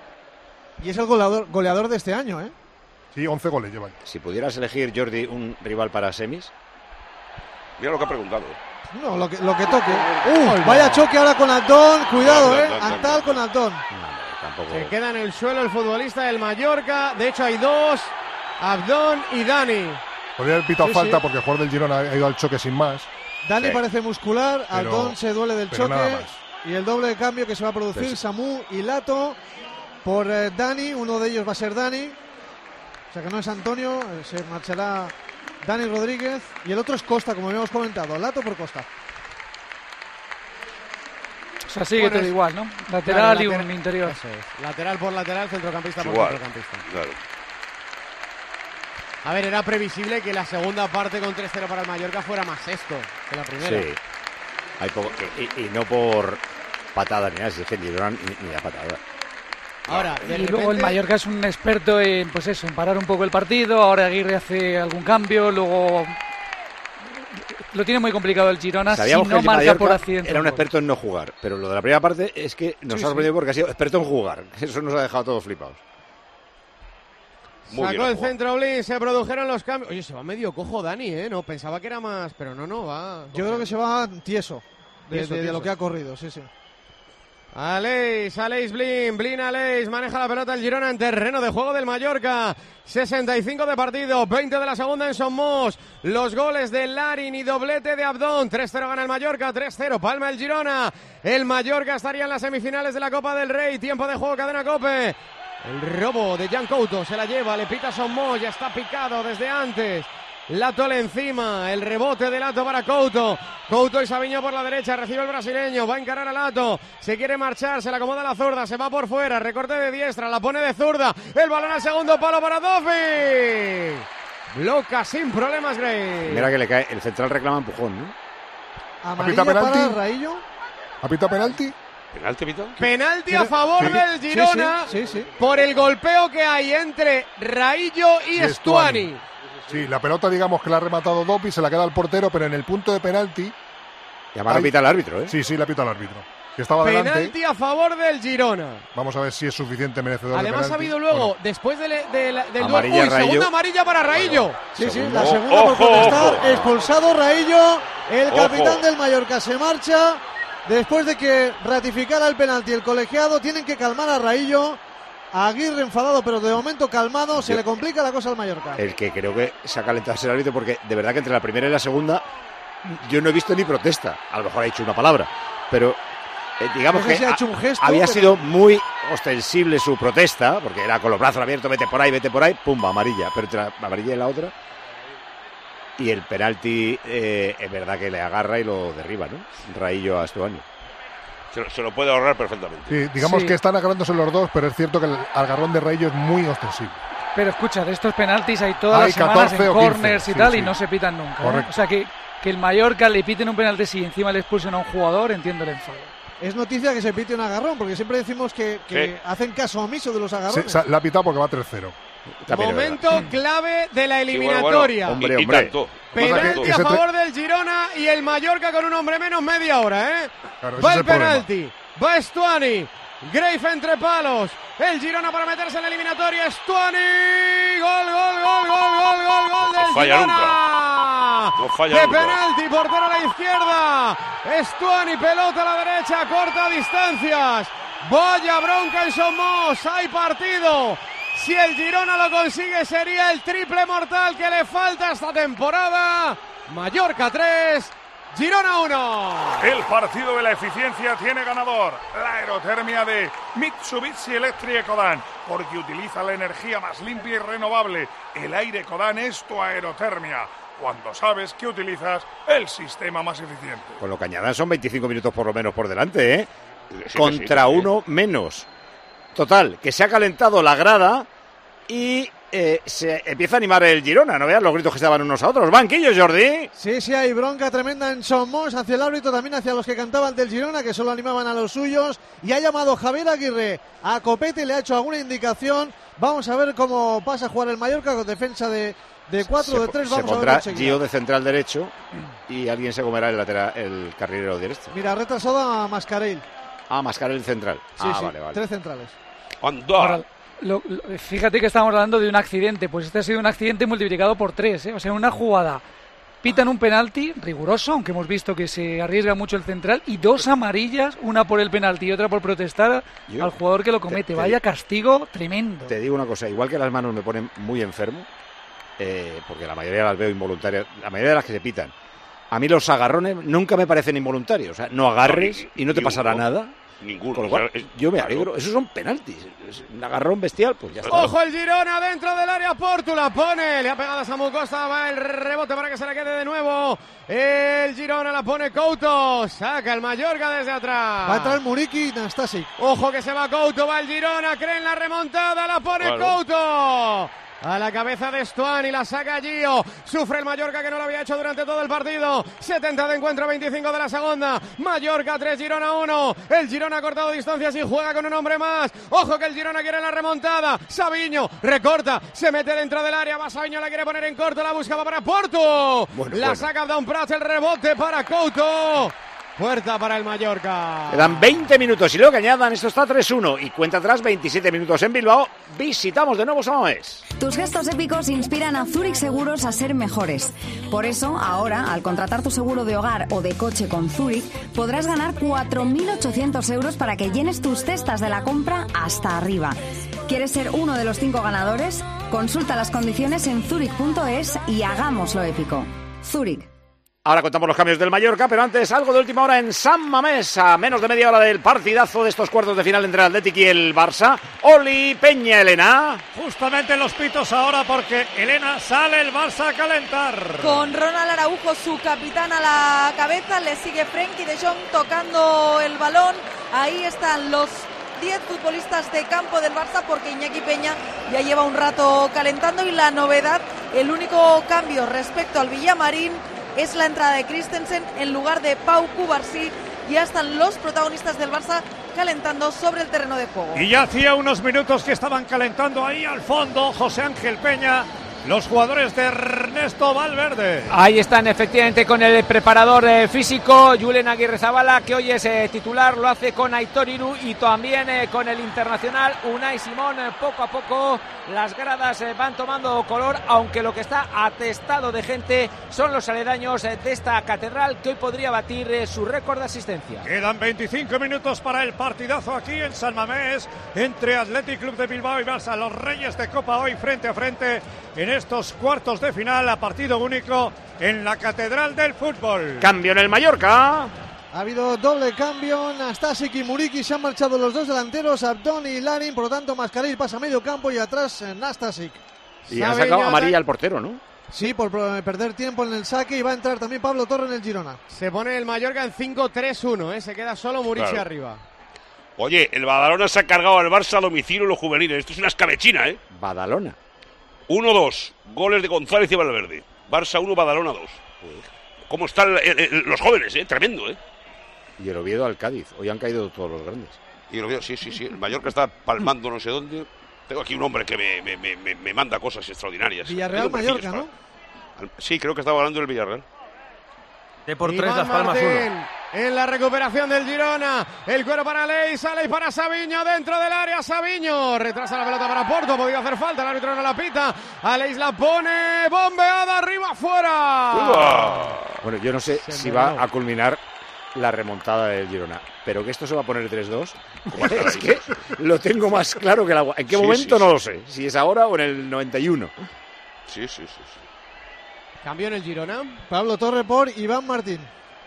Y es el goleador, goleador de este año, ¿eh? Sí, once goles llevan. Si pudieras elegir, Jordi, un rival para semis. Mira lo que ha preguntado. No, lo que, lo que toque. Uh, vaya choque ahora con Antón. Cuidado, No, no, ¿eh? no, no, Antal con Antón. Tampoco. Se queda en el suelo el futbolista del Mallorca. De hecho, hay dos: Abdón y Dani. Podría haber pitado Sí, falta sí. porque el jugador del Girona ha ido al choque sin más. Dani Sí. parece muscular, Pero- Antón se duele del pero nada choque. más. Y el doble de cambio que se va a producir, Pues- Samu y Lato por eh, Dani. Uno de ellos va a ser Dani. O sea que no es Antonio, eh, se marchará Dani Rodríguez. Y el otro es Costa, como habíamos comentado. Lato por Costa. O sea, sigue Bueno, todo es- igual, ¿no? Lateral Claro, y lateral- un interior. Eso es. Lateral por lateral, centrocampista por Igual. centrocampista. Claro. A ver, era previsible que la segunda parte con tres cero para el Mallorca fuera más esto que la primera. Sí. Hay poco, y, y no por patada ni nada, si es que el Girona ni, ni la patada. Ahora, de Y luego el repente- Mallorca es un experto en, pues eso, en parar un poco el partido. Ahora Aguirre hace algún cambio, luego lo tiene muy complicado el Girona si Sabíamos no que el marca Mallorca por accidente. era un experto en no jugar, pero lo de la primera parte es que nos Sí, ha sí. sorprendido porque ha sido experto en jugar. Eso nos ha dejado todos flipados. Muy bien Sacó ha el jugado. centro Blin, se produjeron los cambios. Oye, se va medio cojo Dani, ¿eh? No, pensaba que era más, pero no, no, va. Yo creo que se va tieso de, Tieso, de- de tieso. lo que ha corrido, sí, sí. Aleix, Aleix Blin, Blin Aleix, maneja la pelota el Girona en terreno de juego del Mallorca. sesenta y cinco de partido, veinte de la segunda en Somos. Los goles de Larin y doblete de Abdón. tres cero gana el Mallorca, tres cero palma el Girona. El Mallorca estaría en las semifinales de la Copa del Rey. Tiempo de juego, cadena Cope. El robo de Jan Couto se la lleva, le pita Somos, ya está picado desde antes. Lato le encima, el rebote de Lato para Couto. Couto y Sabiño por la derecha, recibe el brasileño, va a encarar a Lato, se quiere marchar, se la acomoda la zurda, se va por fuera, recorte de diestra, la pone de zurda, el balón al segundo palo para Dofi. Bloca sin problemas Gray. Mira que le cae, el central reclama empujón, ¿no? Amarilla penalti? para Raillo. ¿Ha pitado penalti? ¿Penalti, Pito? Penalti a favor Sí. del Girona Sí, sí, sí, sí. por el golpeo que hay entre Raillo y Sí, Estuani. Estuani. Sí, la pelota digamos que la ha rematado Dopi, se la queda al portero, pero en el punto de penalti... Y además Ay. lo pita el árbitro, ¿eh? Sí, sí, la pita el árbitro. que estaba delante. Penalti a favor del Girona. Vamos a ver si es suficiente merecedor Además de penalti. ha habido luego, no. después del, del, del amarilla, duelo, uy, Raillo. segunda amarilla para Raillo. Sí, sí, Segundo. la segunda por Ojo, protestar. ojo. Expulsado Raillo, el Ojo. capitán del Mallorca se marcha. Después de que ratificara el penalti el colegiado, tienen que calmar a Raillo. Aguirre enfadado, pero de momento calmado, se Yo- le complica la cosa al Mallorca. El que creo que se ha calentado es el árbitro, porque de verdad que entre la primera y la segunda yo no he visto ni protesta. A lo mejor ha dicho una palabra, pero eh, digamos No sé que si ha ha- hecho un gesto, había pero- sido muy ostensible su protesta, porque era con los brazos abiertos, vete por ahí, vete por ahí, pumba, amarilla. Pero entre la amarilla y la otra, y el penalti eh, es verdad que le agarra y lo derriba, ¿no? Raillo a Estuani. Se lo, se lo puede ahorrar perfectamente. Sí, digamos Sí. que están agarrándose los dos, pero es cierto que el agarrón de Raillo es muy ostensible. Pero escucha, de estos penaltis hay todas Hay las semanas catorce en o quince, corners y sí, tal sí. y no se pitan nunca. ¿eh? Correcto. O sea, que, que el Mallorca le piten un penalti y encima le expulsen a un jugador, entiendo el enfado. Es noticia que se pite un agarrón, porque siempre decimos que, que Sí. hacen caso omiso de los Se, agarrones. se- la ha pitado porque va tres cero. También es Momento clave de la Sí, bueno, eliminatoria. bueno. Hombre, Y- y hombre. tanto. Penalti que a ese te- favor del Girona y el Mallorca con un hombre menos media hora, ¿eh? Claro, ese Va es el el problema. penalti, va Estuani, Grave entre palos, el Girona para meterse en la eliminatoria, Estuani, gol, gol, gol, gol, gol, gol, gol del No falla Girona. No falla de nunca. penalti, portero a la izquierda, Estuani, pelota a la derecha, corta distancias, vaya bronca en Somos, hay partido. Si el Girona lo consigue sería el triple mortal que le falta esta temporada. Mallorca tres, Girona uno. El partido de la eficiencia tiene ganador. La aerotermia de Mitsubishi Electric Ecodan, porque utiliza la energía más limpia y renovable. El aire Ecodan es tu aerotermia. Cuando sabes que utilizas el sistema más eficiente. Con lo que añadan son veinticinco minutos por lo menos por delante, ¿eh? Sí, Contra sí, sí. uno menos. Total, que se ha calentado la grada y eh, se empieza a animar el Girona. No veas los gritos que estaban unos a otros. Banquillo, Jordi. Sí, sí, hay bronca tremenda en Somos hacia el árbitro, también hacia los que cantaban del Girona, que solo animaban a los suyos. Y ha llamado Javier Aguirre a Copete, le ha hecho alguna indicación. Vamos a ver cómo pasa a jugar el Mallorca con defensa de, de cuatro, se, de tres. se Vamos a pondrá ver enseguida. Gio de central derecho y alguien se comerá el lateral, el carrilero derecho. Mira, retrasado a Mascarell. Ah, Mascar el central. Sí, ah, sí, vale, vale. tres centrales. Ahora, lo- lo- fíjate que estábamos hablando de un accidente, pues este ha sido un accidente multiplicado por tres, ¿eh? O sea, una jugada pitan un penalti riguroso, aunque hemos visto que se arriesga mucho el central, y dos amarillas, una por el penalti y otra por protestar Yo- al jugador que lo comete. te- te Vaya digo- castigo tremendo. Te digo una cosa, igual que las manos me ponen muy enfermo, eh, porque la mayoría las veo involuntarias, la mayoría de las que se pitan. A mí los agarrones nunca me parecen involuntarios. O sea, no agarres No, y no te pasará ninguno. nada. Ninguno. Con lo cual, O sea, es- yo me claro. alegro. Esos son penaltis. Es un agarrón bestial, pues ya está. Ojo el Girona dentro del área, Portula pone, le ha pegado a Samu Costa, va el rebote para que se le quede de nuevo. El Girona la pone Couto, saca el Mallorca desde atrás. Va a entrar Muriqui y Nastasic. Ojo que se va Couto, va el Girona, cree en la remontada, la pone Claro. Couto. A la cabeza de Stuani, la saca Gio. Sufre el Mallorca que no lo había hecho durante todo el partido. setenta de encuentro, veinticinco de la segunda. Mallorca tres, Girona uno. El Girona ha cortado distancias y juega con un hombre más. Ojo que el Girona quiere la remontada. Sabiño recorta, se mete dentro del área. Va Sabiño, la quiere poner en corto, la buscaba para Porto. Bueno, la bueno. saca Down Prats, el rebote para Couto. Puerta para el Mallorca. Quedan veinte minutos y luego que añadan, esto está tres uno y cuenta atrás veintisiete minutos en Bilbao. Visitamos de nuevo Samamés. Tus gestos épicos inspiran a Zurich Seguros a ser mejores. Por eso, ahora, al contratar tu seguro de hogar o de coche con Zurich, podrás ganar cuatro mil ochocientos euros para que llenes tus cestas de la compra hasta arriba. ¿Quieres ser uno de los cinco ganadores? Consulta las condiciones en zurich punto es y hagámoslo épico. Zurich. Ahora contamos los cambios del Mallorca, pero antes algo de última hora en San Mamés, a menos de media hora del partidazo de estos cuartos de final entre el Athletic y el Barça. Oli Peña, Elena. Justamente los pitos ahora porque Elena sale el Barça a calentar. Con Ronald Araujo, su capitán, a la cabeza, le sigue Frenkie de Jong tocando el balón. Ahí están los diez futbolistas de campo del Barça porque Iñaki Peña ya lleva un rato calentando y la novedad, el único cambio respecto al Villamarín es la entrada de Christensen en lugar de Pau Cubarsí. Ya están los protagonistas del Barça calentando sobre el terreno de juego. Y ya hacía unos minutos que estaban calentando ahí al fondo José Ángel Peña los jugadores de Ernesto Valverde. Ahí están efectivamente con el preparador eh, físico Julen Aguirrezabala, que hoy es eh, titular, lo hace con Aitor Iru y también eh, con el internacional Unai Simón. Eh, poco a poco las gradas eh, van tomando color, aunque lo que está atestado de gente son los aledaños eh, de esta catedral, que hoy podría batir eh, su récord de asistencia. Quedan veinticinco minutos para el partidazo aquí en San Mamés entre Athletic Club de Bilbao y Barça, los Reyes de Copa hoy frente a frente en estos cuartos de final a partido único en la Catedral del Fútbol. Cambio en el Mallorca. Ha habido doble cambio, Nastasic y Muriqui se han marchado los dos delanteros, Abdón y Larin, por lo tanto Mascarell pasa a medio campo y atrás Nastasic. Y han sacado amarilla al portero, ¿no? Sí, por perder tiempo en el saque, y va a entrar también Pablo Torre en el Girona. Se pone el Mallorca en cinco tres uno, ¿eh? Se queda solo Muriqui claro. arriba. Oye, el Badalona se ha cargado al Barça a domicilio en los juveniles. Esto es una escabechina, ¿eh? Badalona. uno dos, goles de González y Valverde. Barça uno, Badalona dos. ¿Cómo están el, el, los jóvenes, eh? Tremendo, ¿eh? Y el Oviedo al Cádiz. Hoy han caído todos los grandes. Y el Oviedo, sí, sí, sí. El Mallorca está palmando no sé dónde. Tengo aquí un hombre que me, me, me, me manda cosas extraordinarias. Villarreal Mallorca, ¿no? Sí, creo que estaba hablando el Villarreal. De por tres, Las Palmas uno. En la recuperación del Girona, el cuero para Leis, Leis para Sabiño, dentro del área, Sabiño, retrasa la pelota para Porto, podía hacer falta, el árbitro no la pita, Leis la pone, bombeada, arriba, fuera. Bueno, yo no sé se si va a culminar la remontada del Girona, pero que esto se va a poner tres dos, es que lo tengo más claro que el agua. ¿En qué sí, momento? Sí, no sí. lo sé, si es ahora o en el noventa y uno. Sí, sí, sí, sí. Cambio en el Girona. Pablo Torre por Iván Martín.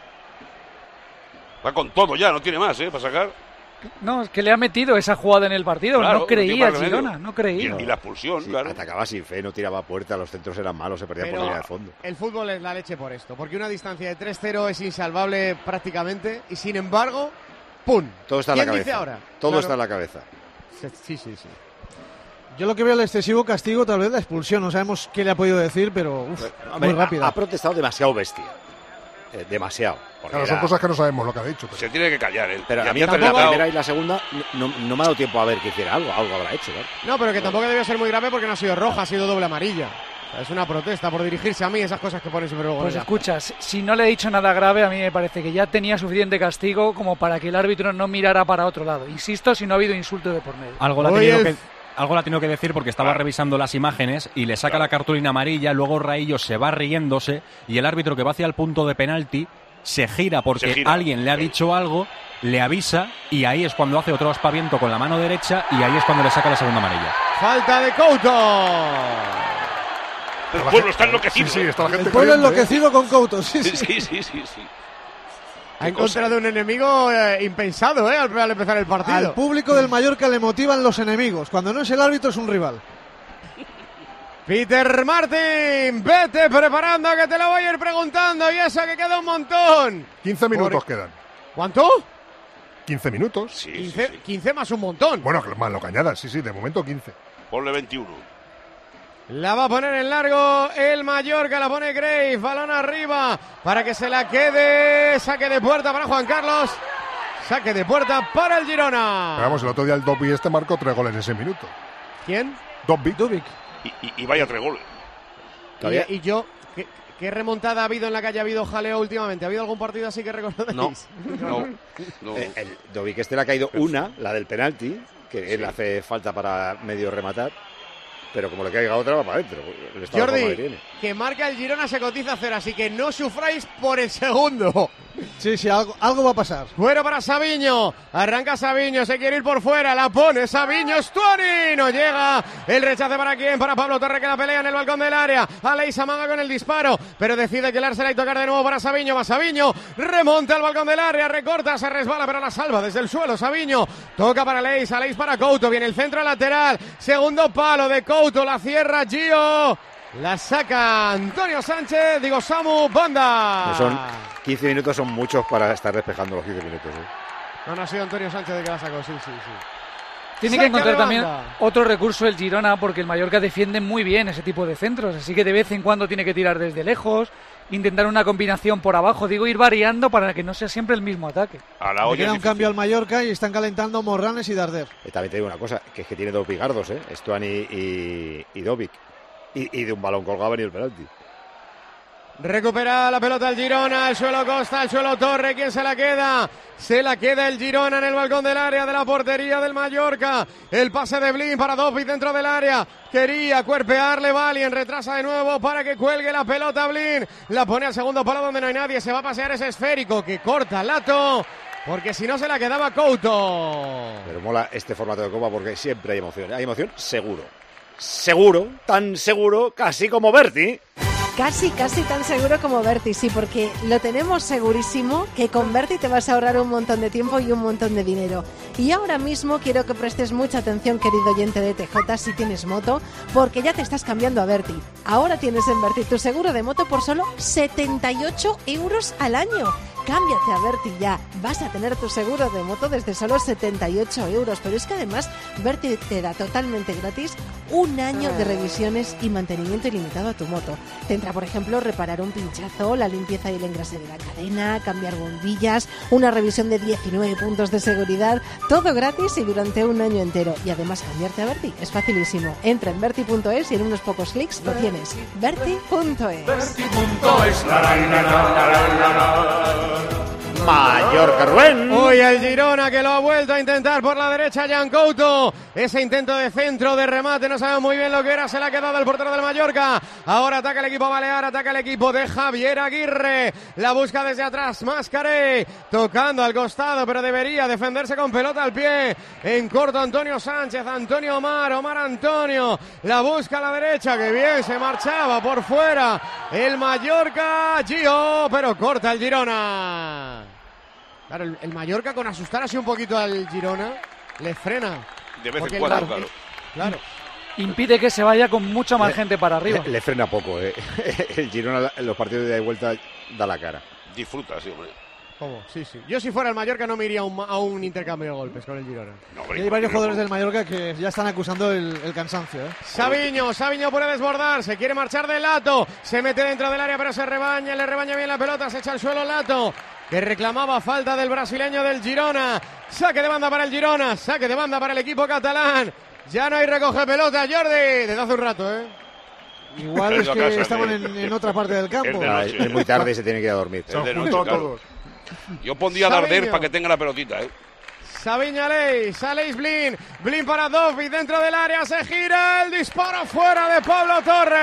Va con todo ya, no tiene más, ¿eh? Para sacar. No, es que le ha metido esa jugada en el partido. Claro, no creía el Girona, no creía. Y, y la expulsión, sí, claro. Atacaba sin fe, no tiraba puerta, los centros eran malos, se perdía Pero por línea de fondo. El fútbol es la leche por esto, porque una distancia de tres cero es insalvable prácticamente, y sin embargo, ¡pum! Todo está en la ¿Quién cabeza. dice ahora? Todo Claro. está en la cabeza. Sí, sí, sí. Yo lo que veo el excesivo castigo, tal vez la expulsión, no sabemos qué le ha podido decir, pero uf, Hombre, muy rápida. Ha, ha protestado demasiado bestia. Eh, demasiado. Claro, son era... cosas que no sabemos lo que ha dicho. Pero... Se tiene que callar él. Pero y a mí entre la primera y la segunda no, no me ha dado tiempo a ver que hiciera algo. Algo habrá hecho, ¿verdad? No, pero que tampoco debió ser muy grave porque no ha sido roja, ha sido doble amarilla. O sea, es una protesta por dirigirse a mí, esas cosas que pone siempre luego. Pues escuchas, si no le he dicho nada grave, a mí me parece que ya tenía suficiente castigo como para que el árbitro no mirara para otro lado. Insisto, si no ha habido insulto de por medio. Algo la ha tenido que... Algo la ha tenido que decir porque estaba revisando las imágenes y le saca la cartulina amarilla, luego Raillo se va riéndose y el árbitro que va hacia el punto de penalti se gira porque se gira. Alguien le ha dicho algo, le avisa y ahí es cuando hace otro aspaviento con la mano derecha y ahí es cuando le saca la segunda amarilla. Falta de Couto. El pueblo está enloquecido. Sí, sí, está la gente el pueblo corriendo, enloquecido ¿eh? con Couto, sí, sí. Sí, sí, sí, sí. Ha encontrado un enemigo eh, impensado, ¿eh? Al, al empezar el partido. Al público del Mallorca le motivan los enemigos. Cuando no es el árbitro, es un rival. Peter Martin, vete preparando que te lo voy a ir preguntando. Y eso que queda un montón. quince minutos Por... quedan. ¿Cuánto? quince minutos. Sí, quince, sí, sí. quince más un montón. Bueno, más lo que añadas, sí, sí, de momento quince. Ponle veintiuno. La va a poner en largo el Mallorca, la pone Graves, balón arriba para que se la quede, saque de puerta para Juan Carlos, saque de puerta para el Girona. Pero vamos, el otro día el Dobby este marcó tres goles en ese minuto. ¿Quién? Dobby. Dubik. Y, y, y vaya tres goles. Y, y yo, ¿qué, ¿qué remontada ha habido en la que haya habido jaleo últimamente? ¿Ha habido algún partido así que recordáis? No, no. no. Eh, el Dobby este le ha caído una, la del penalti, que sí. Él hace falta para medio rematar. Pero como le caiga otra, va para adentro. Jordi, que marca el Girona se cotiza a cero, así que no sufráis por el segundo. Sí, sí, algo, algo va a pasar. Fuera para Sabiño, arranca Sabiño, se quiere ir por fuera, la pone Sabiño, Stuani, no llega. El rechace para quién, para Pablo Torre que la pelea en el balcón del área. Aleix amaga con el disparo, pero decide quedársela y tocar de nuevo para Sabiño. Va Sabiño, remonta al balcón del área, recorta, se resbala, pero la salva desde el suelo. Sabiño, toca para Aleix, Aleix para Couto, viene el centro lateral, segundo palo de Couto, la cierra Gio. La saca Antonio Sánchez, digo Samu, banda. Pues son quince minutos, son muchos para estar despejando los quince minutos. ¿eh? No, no ha sido Antonio Sánchez de que la sacó, sí, sí, sí. Tiene que encontrar también otro recurso el Girona porque el Mallorca defiende muy bien ese tipo de centros, así que de vez en cuando tiene que tirar desde lejos, intentar una combinación por abajo, digo ir variando para que no sea siempre el mismo ataque. A la Le queda un cambio al Mallorca y están calentando Morranes y Darder. Eh, también te digo una cosa, que es que tiene dos bigardos, ¿eh? Stuani y, y Dovic. y, y de un balón colgado venía el penalti. Recupera la pelota el Girona, el suelo Costa, el suelo Torre, ¿quién se la queda? Se la queda el Girona en el balcón del área de la portería del Mallorca. El pase de Blin para Dobbs dentro del área. Quería cuerpearle Valien, retrasa de nuevo para que cuelgue la pelota Blin. La pone al segundo palo donde no hay nadie, se va a pasear ese esférico que corta Lato, porque si no se la quedaba Couto. Pero mola este formato de Copa porque siempre hay emoción, hay emoción seguro. Seguro, tan seguro, casi como Berti. Casi, casi tan seguro como Berti, sí, porque lo tenemos segurísimo que con Berti te vas a ahorrar un montón de tiempo y un montón de dinero. Y ahora mismo quiero que prestes mucha atención, querido oyente de T J, si tienes moto, porque ya te estás cambiando a Berti. Ahora tienes en Berti tu seguro de moto por solo setenta y ocho euros al año. Cámbiate a Berti ya, vas a tener tu seguro de moto desde solo setenta y ocho euros, pero es que además Berti te da totalmente gratis un año de revisiones y mantenimiento ilimitado a tu moto. Te entra, por ejemplo, reparar un pinchazo, la limpieza y el engrase de la cadena, cambiar bombillas, una revisión de diecinueve puntos de seguridad, todo gratis y durante un año entero. Y además cambiarte a Berti es facilísimo. Entra en berti punto es y en unos pocos clics lo tienes. berti punto es. berti punto es. La, la, la, la, la, la. Mallorca, Rubén. Hoy el Girona que lo ha vuelto a intentar por la derecha, Jan Couto. Ese intento de centro, de remate, no sabe muy bien lo que era, se le ha quedado el portero del Mallorca. Ahora ataca el equipo balear, ataca el equipo de Javier Aguirre. La busca desde atrás, Mascaré, tocando al costado, pero debería defenderse con pelota al pie. En corto Antonio Sánchez, Antonio Omar, Omar Antonio. La busca a la derecha, que bien, se marchaba por fuera el Mallorca, Gio, pero corta el Girona. Claro, el, el Mallorca con asustar así un poquito al Girona le frena. De vez en cuando, el, claro. claro. Impide que se vaya con mucha más le, gente para arriba. Le, le frena poco, eh. El Girona en los partidos de ida y vuelta da la cara. Disfruta, sí, hombre. ¿Cómo? Sí, sí. Yo si fuera el Mallorca no me iría a un, a un intercambio de golpes con el Girona. No, y hay varios jugadores del Mallorca que ya están acusando el, el cansancio, ¿eh? Sabiño, Sabiño puede desbordar, se quiere marchar de Lato, se mete dentro del área pero se rebaña, le rebaña bien la pelota, se echa al suelo Lato, que reclamaba falta del brasileño del Girona. Saque de banda para el Girona, saque de banda para el equipo catalán. Ya no hay recoge pelota, Jordi, desde hace un rato, ¿eh? Igual es que estaban en, en otra parte del campo. Es, es muy tarde y se tiene que ir a dormir. Es de noche, claro. Yo pondría a Darder para que tenga la pelotita, ¿eh? Sabiña Ley, sale Blin, Blin para Dovi dentro del área, se gira, el disparo fuera de Pablo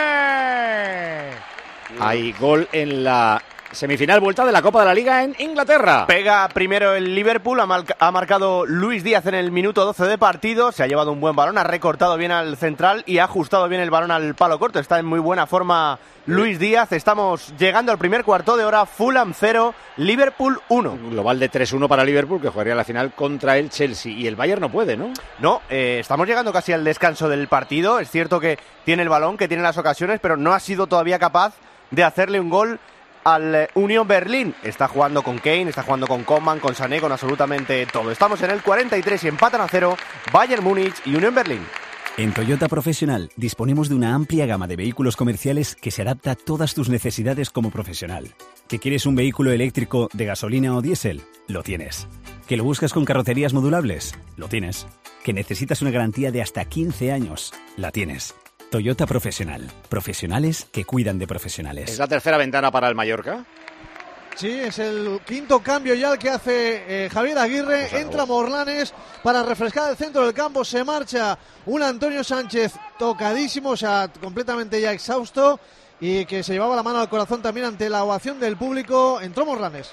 Torre. Hay gol en la semifinal vuelta de la Copa de la Liga en Inglaterra. Pega primero el Liverpool, ha, mal, ha marcado Luis Díaz en el minuto doce de partido, se ha llevado un buen balón, ha recortado bien al central y ha ajustado bien el balón al palo corto. Está en muy buena forma Luis Díaz. Estamos llegando al primer cuarto de hora. Fulham cero, Liverpool uno. Global de tres uno para Liverpool, que jugaría la final contra el Chelsea. Y el Bayern no puede, ¿no? No, eh, estamos llegando casi al descanso del partido. Es cierto que tiene el balón, que tiene las ocasiones, pero no ha sido todavía capaz de hacerle un gol al Unión Berlín. Está jugando con Kane, está jugando con Coman, con Sané, con absolutamente todo. Estamos en el cuarenta y tres y empatan a cero Bayern Múnich y Unión Berlín. En Toyota Profesional disponemos de una amplia gama de vehículos comerciales que se adapta a todas tus necesidades como profesional. ¿Que quieres un vehículo eléctrico de gasolina o diésel? Lo tienes. ¿Que lo buscas con carrocerías modulables? Lo tienes. ¿Que necesitas una garantía de hasta quince años? La tienes. Toyota Profesional. Profesionales que cuidan de profesionales. ¿Es la tercera ventana para el Mallorca? Sí, es el quinto cambio ya el que hace eh, Javier Aguirre. O sea, entra Morlanes para refrescar el centro del campo. Se marcha un Antonio Sánchez tocadísimo, o sea, completamente ya exhausto, y que se llevaba la mano al corazón también ante la ovación del público. Entró Morlanes.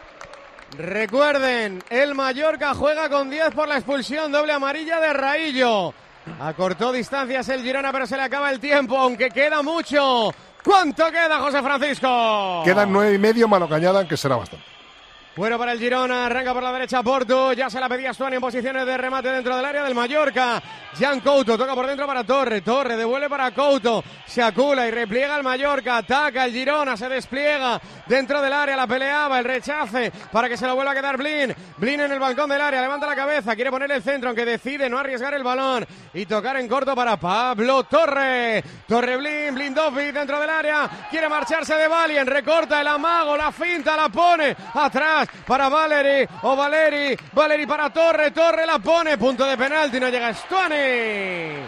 Recuerden, el Mallorca juega con diez por la expulsión, doble amarilla de Raillo. Acortó distancias el Girona, pero se le acaba el tiempo, aunque queda mucho. ¿Cuánto queda, José Francisco? Quedan nueve y medio, mano cañada, que será bastante. Bueno para el Girona, arranca por la derecha Porto, ya se la pedía Stuani en posiciones de remate dentro del área del Mallorca. Jan Couto toca por dentro para Torre, Torre devuelve para Couto, se acula y repliega el Mallorca, ataca el Girona, se despliega dentro del área, la peleaba, el rechace para que se lo vuelva a quedar Blin. Blin en el balcón del área, levanta la cabeza, quiere poner el centro, aunque decide no arriesgar el balón y tocar en corto para Pablo Torre. Torre Blin, Blin Dovi dentro del área, quiere marcharse de Valien, recorta el amago, la finta, la pone atrás para Valeri, o Valeri, Valeri para Torre, Torre la pone, punto de penalti, no llega Stuani.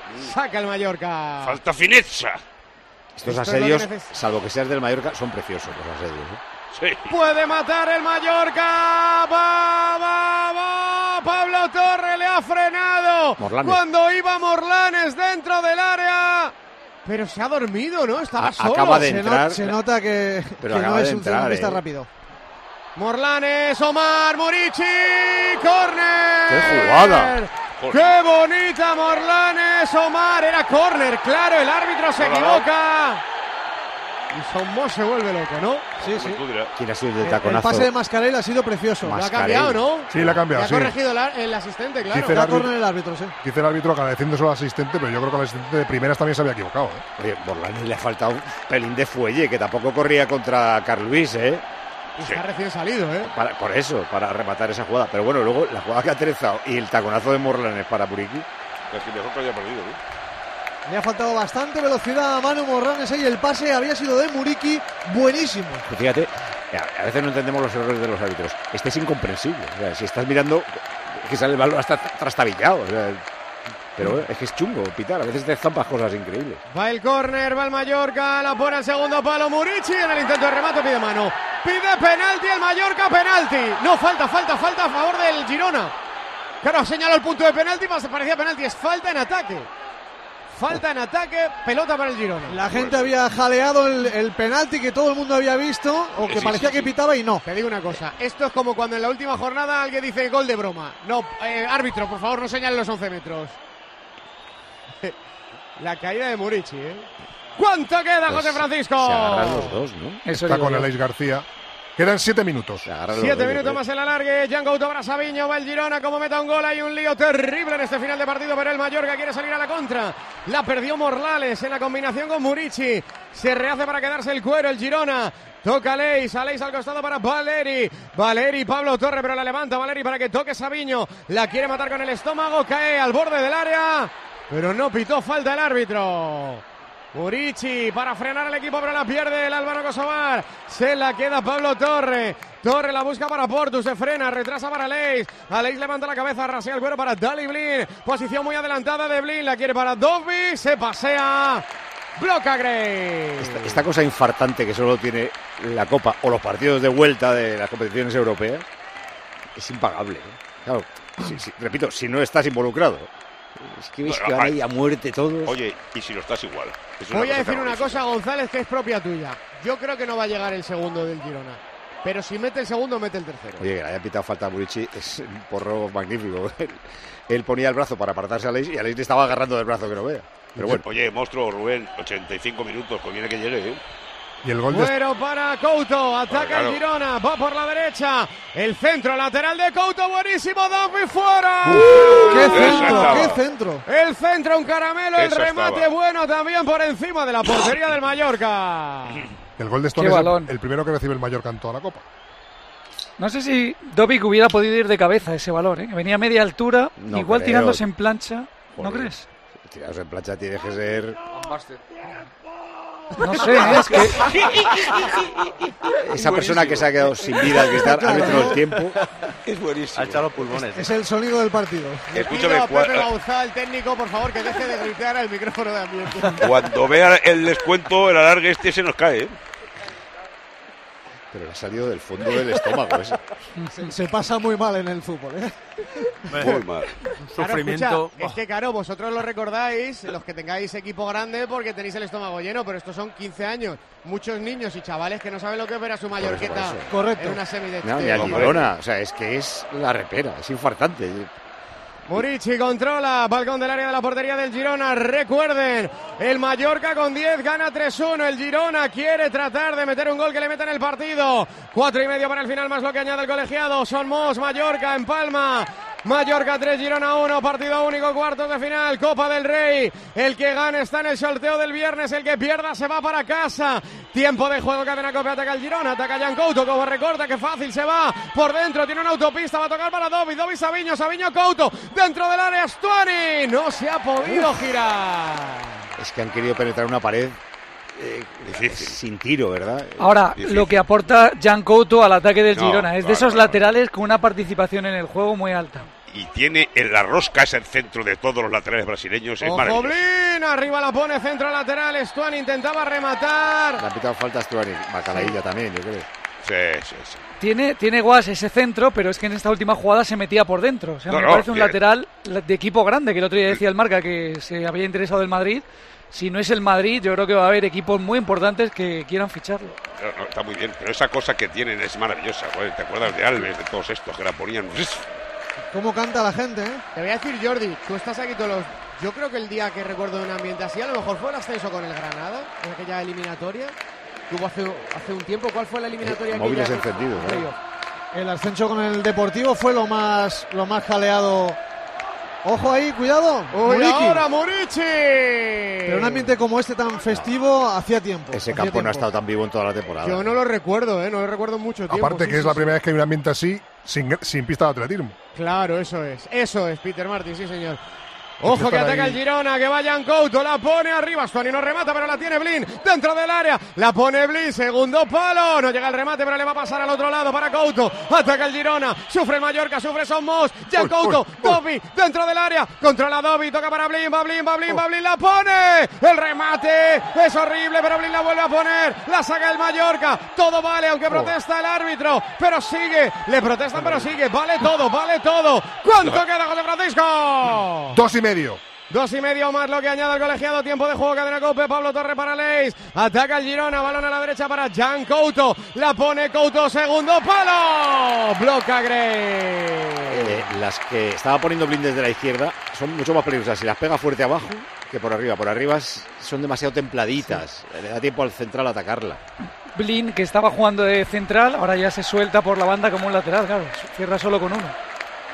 Saca el Mallorca. Falta fineza. Estos Esto es asedios, lo que neces- salvo que seas del Mallorca, son preciosos los asedios. ¿eh? Sí. Puede matar el Mallorca. Va, va, va. Pablo Torre le ha frenado. Morlanes. Cuando iba Morlanes dentro del área. Pero se ha dormido, ¿no? Estaba A- solo. acaba de Se, entrar. no- se nota que, Pero que acaba no de es un entrar, centrocampista eh. rápido. Morlanes, Omar, Murici, córner. ¡Qué jugada! ¡Qué bonita Morlanes, Omar! Era córner, claro, el árbitro se equivoca. Y Somos se vuelve loco, ¿no? Sí, sí. ¿Quién ha sido el El, el taconazo? pase de Mascarell ha sido precioso. Lo ha cambiado, ¿no? Sí, la ha cambiado, Le ha sí. corregido el, ar- el asistente, claro. Dice el Da árbitro- córner el árbitro, sí. Dice el árbitro agradeciéndose al asistente, pero yo creo que al asistente de primeras también se había equivocado. ¿eh? Oye, Morlanes le ha faltado un pelín de fuelle, que tampoco corría contra Carl Luis, ¿eh? Y está recién salido, ¿eh? Para- por eso, para rematar esa jugada. Pero bueno, luego la jugada que ha aterrizado y el taconazo de Morlanes para Muriqui. Es que mejor que haya perdido, ¿no? Le ha faltado bastante velocidad a Manu Morlanes y el pase había sido de Muriqui buenísimo. Pues fíjate, a a veces no entendemos los errores de los árbitros. Este es incomprensible. O sea, si estás mirando, que sale el balón hasta trastabillado. O sea, pero bueno, es que es chungo pitar. A veces te zampas cosas increíbles. Va el córner, va el Mallorca, la pone al segundo palo Murici, en el intento de remate pide mano. Pide penalti el Mallorca, penalti. No, falta, falta, falta a favor del Girona. Claro, señaló el punto de penalti, parecía penalti, es falta en ataque. Falta en ataque, pelota para el Girona. La gente había jaleado el, el penalti que todo el mundo había visto o que Sí, parecía sí, que sí. pitaba y no. Te digo una cosa, esto es como cuando en la última jornada alguien dice gol de broma. No, eh, árbitro, por favor, no señale los once metros. La caída de Murici, ¿eh? ¿Cuánto queda, Pues José Francisco? Se agarran los dos, ¿no? Eso Está digo con yo. Alex García. Quedan siete minutos. Se agarran los Siete dos, minutos yo más en la alargue. Jan Couto para Sabiño. Va el Girona. Como meta un gol, hay un lío terrible en este final de partido. Pero el Mallorca quiere salir a la contra. La perdió Morlales en la combinación con Murici. Se rehace para quedarse el cuero el Girona. Toca Leis. A Leis al costado para Valeri. Valeri, Pablo Torre, pero la levanta Valeri para que toque Sabiño. La quiere matar con el estómago. Cae al borde del área. Pero no pitó falta el árbitro. Murici para frenar al equipo, pero la pierde el Albano Kosovar. Se la queda Pablo Torre. Torre la busca para Portu, se frena, retrasa para Leis. Alex levanta la cabeza, rasea el cuero para Dali Blin. Posición muy adelantada de Blin, la quiere para Dobby, se pasea. Bloca Gray. Esta, esta cosa infartante que solo tiene la Copa o los partidos de vuelta de las competiciones europeas es impagable. ¿eh? Claro, si- si- repito, si no estás involucrado. Es que ves Bueno, que van ay. ahí a muerte todos. Oye, y si no estás igual. Es Voy a cosa decir una terrorífica. cosa, González, que es propia tuya. Yo creo que no va a llegar el segundo del Girona. Pero si mete el segundo, mete el tercero. Oye, que le haya pitado falta a Murici es un porro magnífico. Él, él ponía el brazo para apartarse a Leis y a Leis le estaba agarrando del brazo que no vea. Pero bueno, Oye, monstruo, Rubén, ochenta y cinco minutos, conviene que llegue, ¿eh? Y el gol de Cuero para Couto, ataca Claro. el Girona, va por la derecha, el centro lateral de Couto, buenísimo, Dobby fuera. ¡Qué Esa centro! estaba. ¡Qué centro! El centro, un caramelo, el Esa remate estaba. bueno también por encima de la portería del Mallorca. El gol de Stone Qué es el, balón. el primero que recibe el Mallorca en toda la Copa. No sé si Dobic hubiera podido ir de cabeza ese balón, ¿eh? Que venía a media altura, No igual creo. tirándose en plancha. ¿No Joder. crees? tirados en plancha tiene que ser. No sé, ¿eh? es que Esa persona que se ha quedado sin vida al gritar árbitro del tiempo. Es buenísimo. Ha echado los pulmones. Es el sonido del partido. Le pido a Pepe Bauzá, el técnico, por favor, que deje de gritar al micrófono de ambiente. Cuando vea el descuento, el alargue este se nos cae, ¿eh? Pero le ha salido del fondo del estómago ese. Se, se pasa muy mal en el fútbol, ¿eh? Muy mal. Claro, escucha, es que claro, vosotros lo recordáis, los que tengáis equipo grande, porque tenéis el estómago lleno, pero estos son quince años. Muchos niños y chavales que no saben lo que es ver a su mallorqueta Correcto. en una semi de No, ni de- al Girona. O sea, es que es la repera, es infartante. Murici controla, balcón del área de la portería del Girona. Recuerden, el Mallorca con diez gana tres uno. El Girona quiere tratar de meter un gol que le meta en el partido. Cuatro y medio para el final, más lo que añade el colegiado. Son Mos, Mallorca en Palma. Mallorca tres, Girona uno, partido único, cuartos de final, Copa del Rey. El que gane está en el sorteo del viernes, el que pierda se va para casa. Tiempo de juego, cadena Copa, ataca el Girona, ataca Jan Couto, como recorta, que fácil se va por dentro, tiene una autopista, va a tocar para Dobby, Dobby Sabiño, Sabiño Couto, dentro del área Stuani, no se ha podido girar. Es que han querido penetrar una pared eh, sin tiro, ¿verdad? ahora, Difícil. lo que aporta Jan Couto al ataque del No, Girona es de claro, esos claro. laterales con una participación en el juego muy alta. y tiene en la rosca, es el centro de todos los laterales brasileños, es Ojo, maravilloso. Blin, arriba la pone, centro lateral, Stuani intentaba rematar. Le ha pitado falta a Stuani, Bacalailla también, yo creo. Sí, sí, sí. Tiene, tiene Guas ese centro, pero es que en esta última jugada se metía por dentro. O sea, No, me no, parece un que- lateral de equipo grande, que el otro día decía el Marca que se había interesado el Madrid. Si no es el Madrid, yo creo que va a haber equipos muy importantes que quieran ficharlo. No, no, está muy bien, pero esa cosa que tienen es maravillosa. Joder, ¿te acuerdas de Alves, de todos estos que la ponían? ¿Cómo canta la gente, eh? Te voy a decir, Jordi, tú estás aquí todos los... Yo creo que el día que recuerdo de un ambiente así, a lo mejor fue el ascenso con el Granada, en aquella eliminatoria que hubo hace, hace un tiempo. ¿Cuál fue la eliminatoria? Eh, móviles aquella? encendidos, ¿eh? El ascenso con el Deportivo fue lo más, lo más jaleado. Ojo ahí, cuidado. ¡Uy, Muriqui. ahora Murici! Pero un ambiente como este tan festivo hacía tiempo. Ese hacía campo no ha tiempo. estado tan vivo en toda la temporada. Yo no lo recuerdo, ¿eh? No lo recuerdo mucho tiempo. Aparte sí, que es sí, la sí. primera vez que hay un ambiente así, sin, sin pista de atletismo. Claro, eso es. Eso es, Peter Martin, sí, señor. Ojo que Están ataca ahí. el Girona, que vayan Couto, la pone arriba, Stuani no remata, pero la tiene Blin, dentro del área, la pone Blin, segundo palo, no llega el remate, pero le va a pasar al otro lado para Couto, ataca el Girona, sufre el Mallorca, sufre Somos, ya Uy, Couto, uy, uy. Dobby, dentro del área, controla Dobby, toca para Blin, va Blin, va Blin, va Blin, la pone, el remate, es horrible, pero Blin la vuelve a poner, la saca el Mallorca, todo vale, aunque protesta el árbitro, pero sigue, le protestan, pero sigue, vale todo, vale todo, ¿cuánto queda, José Francisco? Dos y medio. Dos y medio más lo que añade el colegiado. Tiempo de juego, cadena Cope. Pablo Torre para Leis. Ataca el Girona. Balón a la derecha para Jan Couto. La pone Couto. Segundo palo. Bloca Gray. Eh, las que estaba poniendo Blin desde la izquierda son mucho más peligrosas. Si las pega fuerte abajo que por arriba. Por arriba es- son demasiado templaditas. Le da tiempo al central a atacarla. Blin, que estaba jugando de central, ahora ya se suelta por la banda como un lateral, claro. Cierra solo con uno.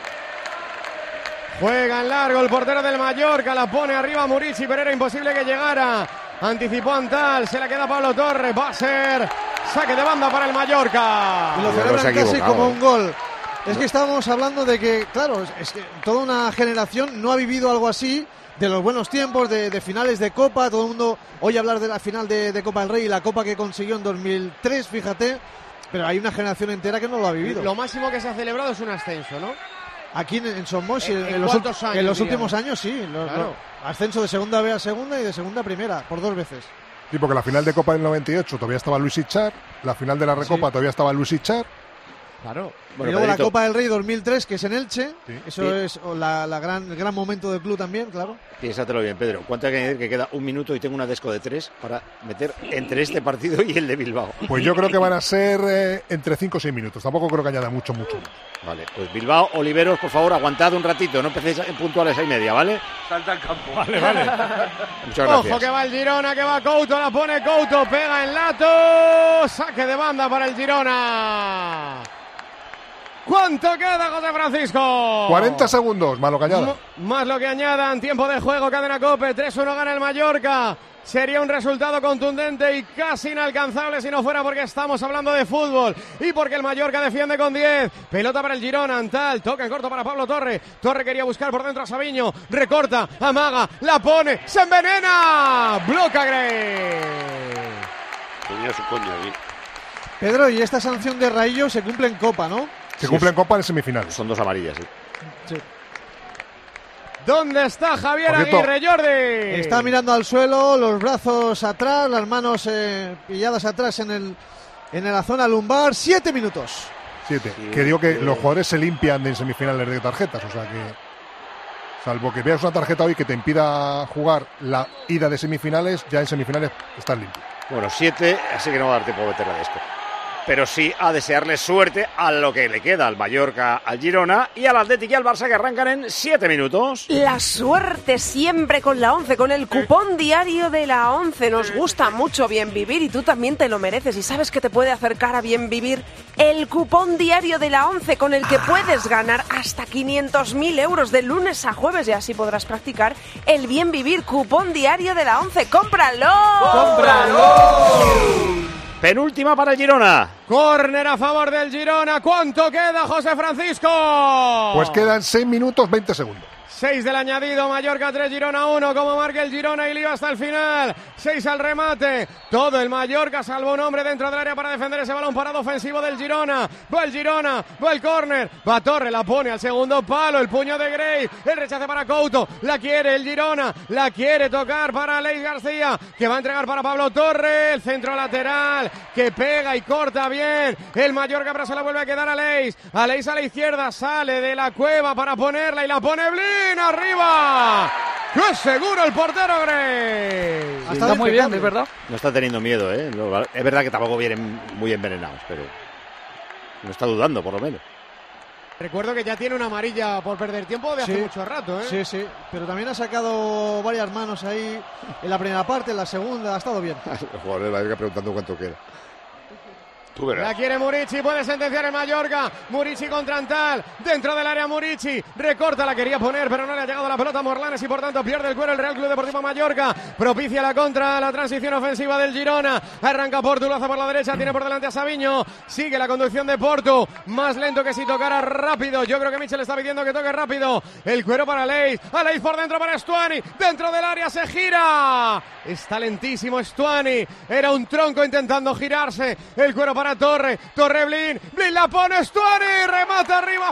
Juega en largo el portero del Mallorca. La pone arriba Murici, pero era imposible que llegara. Anticipó Antal. Se la queda Pablo Torre. Va a ser saque de banda para el Mallorca. Y lo Yo no celebran se ha casi equivocado, como eh. un gol. Es que estábamos hablando de que, claro, es- es que toda una generación no ha vivido algo así, de los buenos tiempos, de, de finales de Copa. Todo el mundo oye hablar de la final de, de Copa del Rey y la Copa que consiguió en dos mil tres, fíjate. Pero hay una generación entera que no lo ha vivido. Lo máximo que se ha celebrado es un ascenso, ¿no? Aquí en, en Somos, ¿En- en, en en los, cuántos ul- años, en los diríamos? últimos años, sí. Los- Claro. los- ascenso de segunda B a segunda y de segunda a primera, por dos veces. Sí, porque la final de Copa del noventa y ocho todavía estaba Luis Ichar, la final de la Recopa Sí. todavía estaba Luis Ichar. Claro. y Bueno, luego la Pedrito, Copa del Rey dos mil tres, que es en Elche. Sí. Eso Sí. es o la, la gran, el gran momento del club también, claro. piénsatelo bien, Pedro. ¿Cuánto hay que añadir? Que queda un minuto y tengo una desco de tres para meter entre este partido y el de Bilbao. Pues yo creo que van a ser eh, entre cinco o seis minutos. Tampoco creo que añada mucho, mucho. Vale, pues Bilbao, Oliveros, por favor, aguantad un ratito. No empecéis en puntuales y media, ¿vale? Salta al campo. Vale, vale. Muchas gracias. Ojo que va el Girona, que va Couto, la pone Couto, pega en lato, saque de banda para el Girona. ¿Cuánto queda, José Francisco? cuarenta segundos, más lo que añada. M- más lo que añadan, tiempo de juego, cadena Cope, tres uno gana el Mallorca. Sería un resultado contundente y casi inalcanzable si no fuera porque estamos hablando de fútbol y porque el Mallorca defiende con diez. Pelota para el Girona, Antal, toca en corto para Pablo Torre. Torre quería buscar por dentro a Sabiño, recorta, amaga, la pone, se envenena. Bloca Gray. Tenía su coña ahí. Pedro, y esta sanción de Raillo se cumple en Copa, ¿no? Se cumple en Copa en semifinales. Son dos amarillas, sí. Sí. ¿Dónde está Javier Por cierto, Aguirre, Jordi? Está mirando al suelo, los brazos atrás, las manos eh, pilladas atrás en el en la zona lumbar. Siete minutos. Siete. Que digo que los jugadores se limpian de semifinales de tarjetas. O sea que, salvo que veas una tarjeta hoy que te impida jugar la ida de semifinales, ya en semifinales estás limpio. Bueno, siete, así que no va a dar tiempo a meterla de esto. Pero sí a desearle suerte a lo que le queda al Mallorca, al Girona y al Atlético y al Barça, que arrancan en siete minutos. La suerte siempre con la once, con el cupón diario de la once. Nos gusta mucho Bien Vivir y tú también te lo mereces. ¿Y sabes que te puede acercar a Bien Vivir? El cupón diario de la once, con el que puedes ganar hasta quinientos mil euros de lunes a jueves y así podrás practicar el Bien Vivir, cupón diario de la once. ¡Cómpralo! ¡Cómpralo! Penúltima para el Girona. Córner a favor del Girona. ¿Cuánto queda, José Francisco? Pues quedan seis minutos veinte segundos. seis del añadido, Mallorca tres, Girona uno, como marca el Girona y lío hasta el final. seis al remate, todo el Mallorca, salvo un hombre dentro del área para defender ese balón parado ofensivo del Girona. Va el Girona, va el córner, va Torre, la pone al segundo palo, el puño de Gray, el rechace para Couto, la quiere el Girona, la quiere tocar para Aleix García, que va a entregar para Pablo Torre, el centro lateral, que pega y corta bien, el Mallorca, pero se la vuelve a quedar a Aleix, Aleix a la izquierda, sale de la cueva para ponerla y la pone Blin, arriba, ¡qué seguro el portero Gray! Sí, está muy bien, es verdad. No está teniendo miedo, ¿eh? No, es verdad que tampoco vienen muy envenenados, pero no está dudando, por lo menos. Recuerdo que ya tiene una amarilla por perder tiempo de hace Sí. mucho rato, ¿eh? Sí, sí, pero también ha sacado varias manos ahí en la primera parte, en la segunda, ha estado bien. Los jugadores de la preguntando cuánto queda. Tú verás. La quiere Murici, puede sentenciar el Mallorca. Murici contra Antal, dentro del área Murici, recorta, la quería poner, pero no le ha llegado la pelota a Morlanes y por tanto pierde el cuero el Real Club Deportivo Mallorca. Propicia la contra, la transición ofensiva del Girona. Arranca Portu, lo hace por la derecha, tiene por delante a Sabiño. Sigue la conducción de Portu, más lento que si tocara rápido. Yo creo que Michel está pidiendo que toque rápido. El cuero para Aleix, Aleix por dentro para Stuani, dentro del área se gira. Está lentísimo Stuani, era un tronco intentando girarse. El cuero para Torre, Torre Blin, Blin la pone Stuani, remata arriba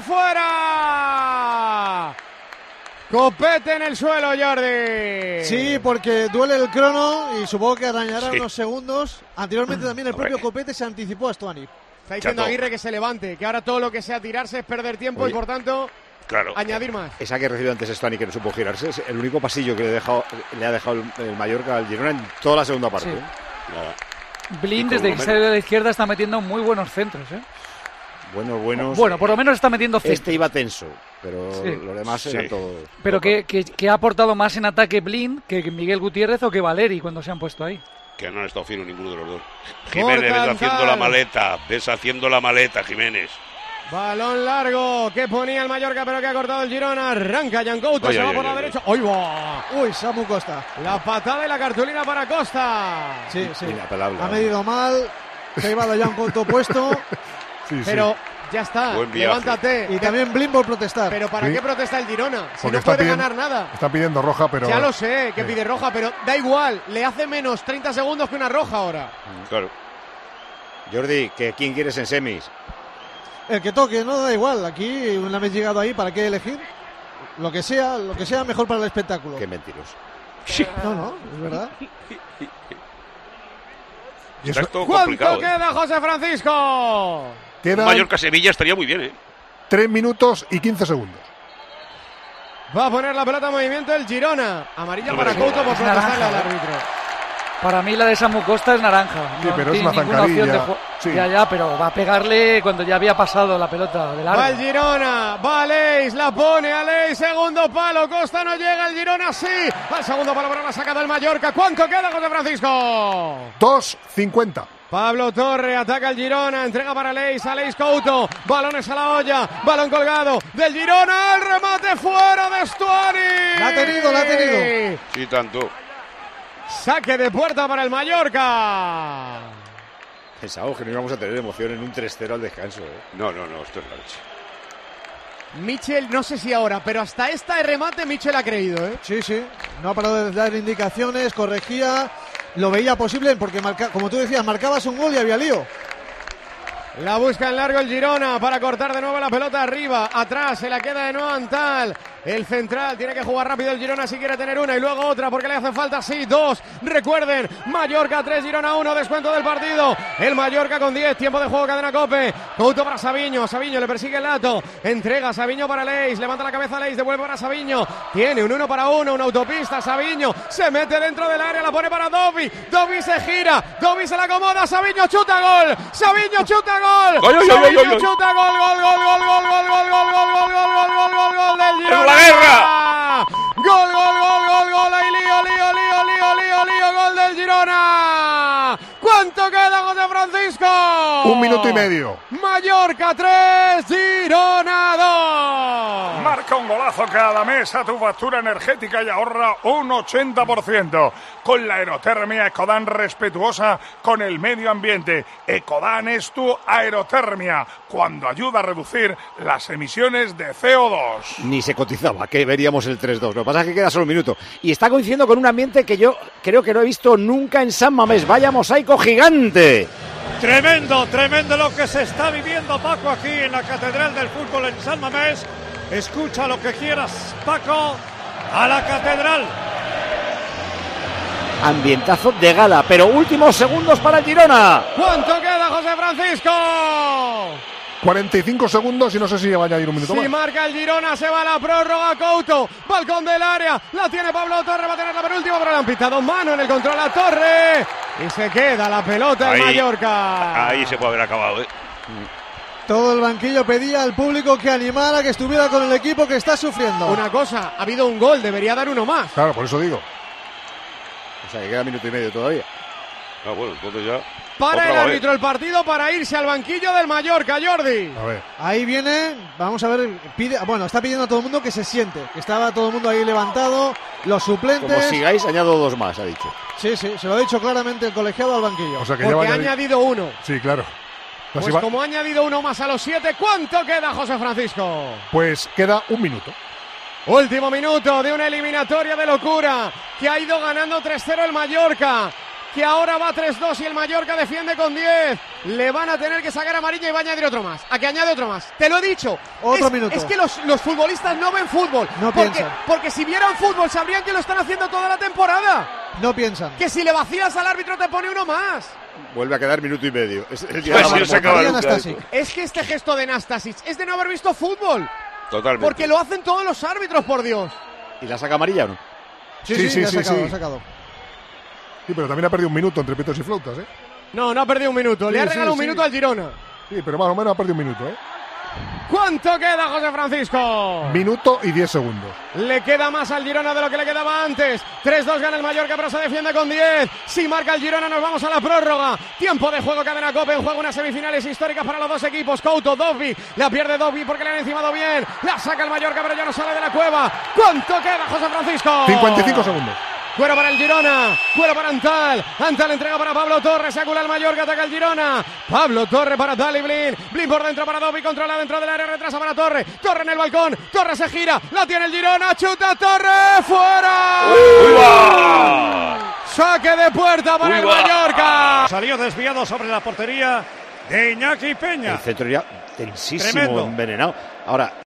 afuera. Copete en el suelo, Jordi. Sí, porque duele el crono y supongo que arañará Sí. unos segundos. Anteriormente también el propio Copete se anticipó a Stuani. Está diciendo Chato. Aguirre que se levante, que ahora todo lo que sea tirarse es perder tiempo Oye. y por tanto Claro. añadir más. Esa que recibió antes Stuani, que no supo girarse, es el único pasillo que le, ha dejado, le ha dejado el, el Mallorca al Girona en toda la segunda parte. Sí. ¿eh? Nada. Blin, Y desde por que lo sale de la izquierda, está metiendo muy buenos centros, ¿eh? Bueno, buenos. Bueno, por lo menos está metiendo centros. Este iba tenso, pero Sí. los demás Sí. eran todos. Pero que, que, que ha aportado más en ataque Blin que Miguel Gutiérrez o que Valeri cuando se han puesto ahí. Que no han estado finos ninguno de los dos. Jiménez, ves Antal. haciendo la maleta. Ves haciendo la maleta, Jiménez. Balón largo que ponía el Mallorca, pero que ha cortado el Girona. Arranca Jan Couto, Ay, se ay, va ay, por la ay, derecha. ¡Uy, va! Uy, Samu Costa. La patada y la cartulina para Costa. Sí, sí. Inapelable. Ha medido mal, se iba a Jan Couto puesto. Pero ya está, Buen viaje. levántate. Y también Blin por protestar. Pero ¿para Sí. qué protesta el Girona? Si Porque no está puede pidiendo- ganar nada. Está pidiendo roja, pero. Ya lo sé, que Sí. pide roja, pero da igual. Le hace menos treinta segundos que una roja ahora. Claro. Jordi, ¿que ¿quién quieres en semis? El que toque, no da igual. Aquí una vez llegado ahí, ¿para qué elegir? Lo que sea, lo que sea mejor para el espectáculo. Qué mentiroso. No, no, es verdad. Está todo ¿Cuánto complicado. ¿eh? queda, José Francisco? Quedan Mallorca-Sevilla estaría muy bien, ¿eh? tres minutos y quince segundos. Va a poner la pelota en movimiento el Girona. Amarilla No para me recuerdo. Couto por Es protestarle naranja, al ¿eh? árbitro. Para mí la de Samu Costa es naranja. Sí, no pero es tiene una ninguna opción de zancadilla. juego. Sí. Ya, ya, pero va a pegarle cuando ya había pasado la pelota del Va el árbitro. Girona, va Aleix, la pone Aleix, segundo palo, Costa no llega, el Girona sí. Al segundo palo, pero la ha sacado el Mallorca. ¿Cuánto queda, José Francisco? dos cincuenta. Pablo Torre ataca el Girona, entrega para Aleix, Aleix Couto, balones a la olla, balón colgado del Girona, el remate fuera de Stuani. La ha tenido, la ha tenido. Sí, tanto. Saque de puerta para el Mallorca. Pensaba que no íbamos a tener emoción en un tres cero al descanso. ¿eh? No, no, no, esto es la leche. Michel, no sé si ahora, pero hasta esta de remate Michel ha creído, ¿eh? Sí, sí. No ha parado de dar indicaciones, corregía, lo veía posible porque, marca, como tú decías, marcabas un gol y había lío. La busca en largo el Girona para cortar de nuevo la pelota arriba. Atrás se la queda de nuevo Antal. El central tiene que jugar rápido el Girona si quiere tener una y luego otra porque le hacen falta, sí, dos. Recuerden, Mallorca tres, Girona uno, descuento del partido. El Mallorca con diez, tiempo de juego, cadena Cope. Couto para Sabiño, Sabiño le persigue el Lato. Entrega Sabiño para Aleix, levanta la cabeza Aleix, devuelve para Sabiño. Tiene un uno para uno, una autopista, Sabiño. Se mete dentro del área, la pone para Dovi. Dovi se gira, Dovi se la acomoda, Sabiño chuta gol. Sabiño chuta gol. Ay, ay, ay, Sabiño ay, ay. chuta gol, gol, gol, gol, gol, gol, gol, gol, gol, gol, gol, gol, gol, gol, gol del Girona. la guerra! Gol, gol, gol, gol, gol, ahí lío, lío, lío, lío, lío, lío, gol del Girona. ¿Cuánto queda, José Francisco? Un minuto y medio. Mallorca tres, Girona dos. Marca un golazo regalazo cada mes a tu factura energética y ahorra un ochenta por ciento. Con la aerotermia Ecodan respetuosa con el medio ambiente. Ecodan es tu aerotermia, cuando ayuda a reducir las emisiones de C O dos. Ni se cotizaba, que veríamos el tres dos. Lo que pasa es que queda solo un minuto. Y está coincidiendo con un ambiente que yo creo que no he visto nunca en San Mamés. Vaya mosaico gigante. Tremendo, tremendo lo que se está viviendo, Paco, aquí en la Catedral del Fútbol en San Mamés. Escucha lo que quieras, Paco, a la Catedral. Ambientazo de gala, pero últimos segundos para el Girona. ¿Cuánto queda, José Francisco? cuarenta y cinco segundos y no sé si va a añadir un minuto si más. Si marca el Girona, se va a la prórroga. Couto, balcón del área, la tiene Pablo Torre, va a tener la penúltima, pero le han pitado mano en el control a Torre. Y se queda la pelota en Mallorca. Ahí se puede haber acabado, ¿eh? Todo el banquillo pedía al público que animara, que estuviera con el equipo que está sufriendo. Una cosa, ha habido un gol, debería dar uno más. Claro, por eso digo. O sea, que queda minuto y medio todavía. Ah, bueno, entonces ya... Para el árbitro el partido para irse al banquillo del Mallorca, Jordi. A ver. Ahí viene, vamos a ver, pide, bueno, está pidiendo a todo el mundo que se siente, que estaba todo el mundo ahí levantado, los suplentes. Como sigáis, añado dos más, ha dicho. Sí, sí, se lo ha dicho claramente el colegiado al banquillo. O sea que Porque ya ha añadido uno. Sí, claro. Pues va... como ha añadido uno más a los siete, ¿cuánto queda, José Francisco? Pues queda un minuto. Último minuto de una eliminatoria de locura, que ha ido ganando tres cero el Mallorca, que ahora va tres dos y el Mallorca defiende con diez. Le van a tener que sacar amarilla y va a añadir otro más. A que añade otro más. Te lo he dicho. Otro es, minuto. Es que los, los futbolistas no ven fútbol. No porque, piensan. Porque si vieran fútbol sabrían que lo están haciendo toda la temporada. No piensan. Que si le vacilas al árbitro te pone uno más. Vuelve a quedar minuto y medio. Es, el día pues se acaba es que este gesto de Nastasic es de no haber visto fútbol. Totalmente. Porque lo hacen todos los árbitros, por Dios. ¿Y la saca amarilla o no? Sí, sí, sí, sí, sí, ha sacado, sí. ha sacado. Sí, pero también ha perdido un minuto entre pitos y flautas, ¿eh? No, no ha perdido un minuto. Sí, Le ha sí, regalado un sí. minuto al Girona. Sí, pero más o menos ha perdido un minuto, ¿eh? ¿Cuánto queda, José Francisco? Minuto y diez segundos. Le queda más al Girona de lo que le quedaba antes. tres dos gana el Mallorca, pero se defiende con diez. Si marca el Girona, nos vamos a la prórroga. Tiempo de juego, Cadena Cope. En juego unas semifinales históricas para los dos equipos. Couto, Dovby. La pierde Dovby porque le han encimado bien. La saca el Mallorca, pero ya no sale de la cueva. ¿Cuánto queda, José Francisco? cincuenta y cinco segundos. Cuero para el Girona, cuero para Antal. Antal entrega para Pablo Torres, se acula el Mallorca, ataca el Girona. Pablo Torres para Dali Blin. Blin por dentro para Dobby, controla dentro del área, retrasa para Torre. Torre en el balcón, Torre se gira, la tiene el Girona, chuta Torre, fuera. ¡Uy, Saque de puerta para Uy, el va. Mallorca. Salió desviado sobre la portería de Iñaki Peña. El centro ya tensísimo, Tremendo. envenenado. Ahora,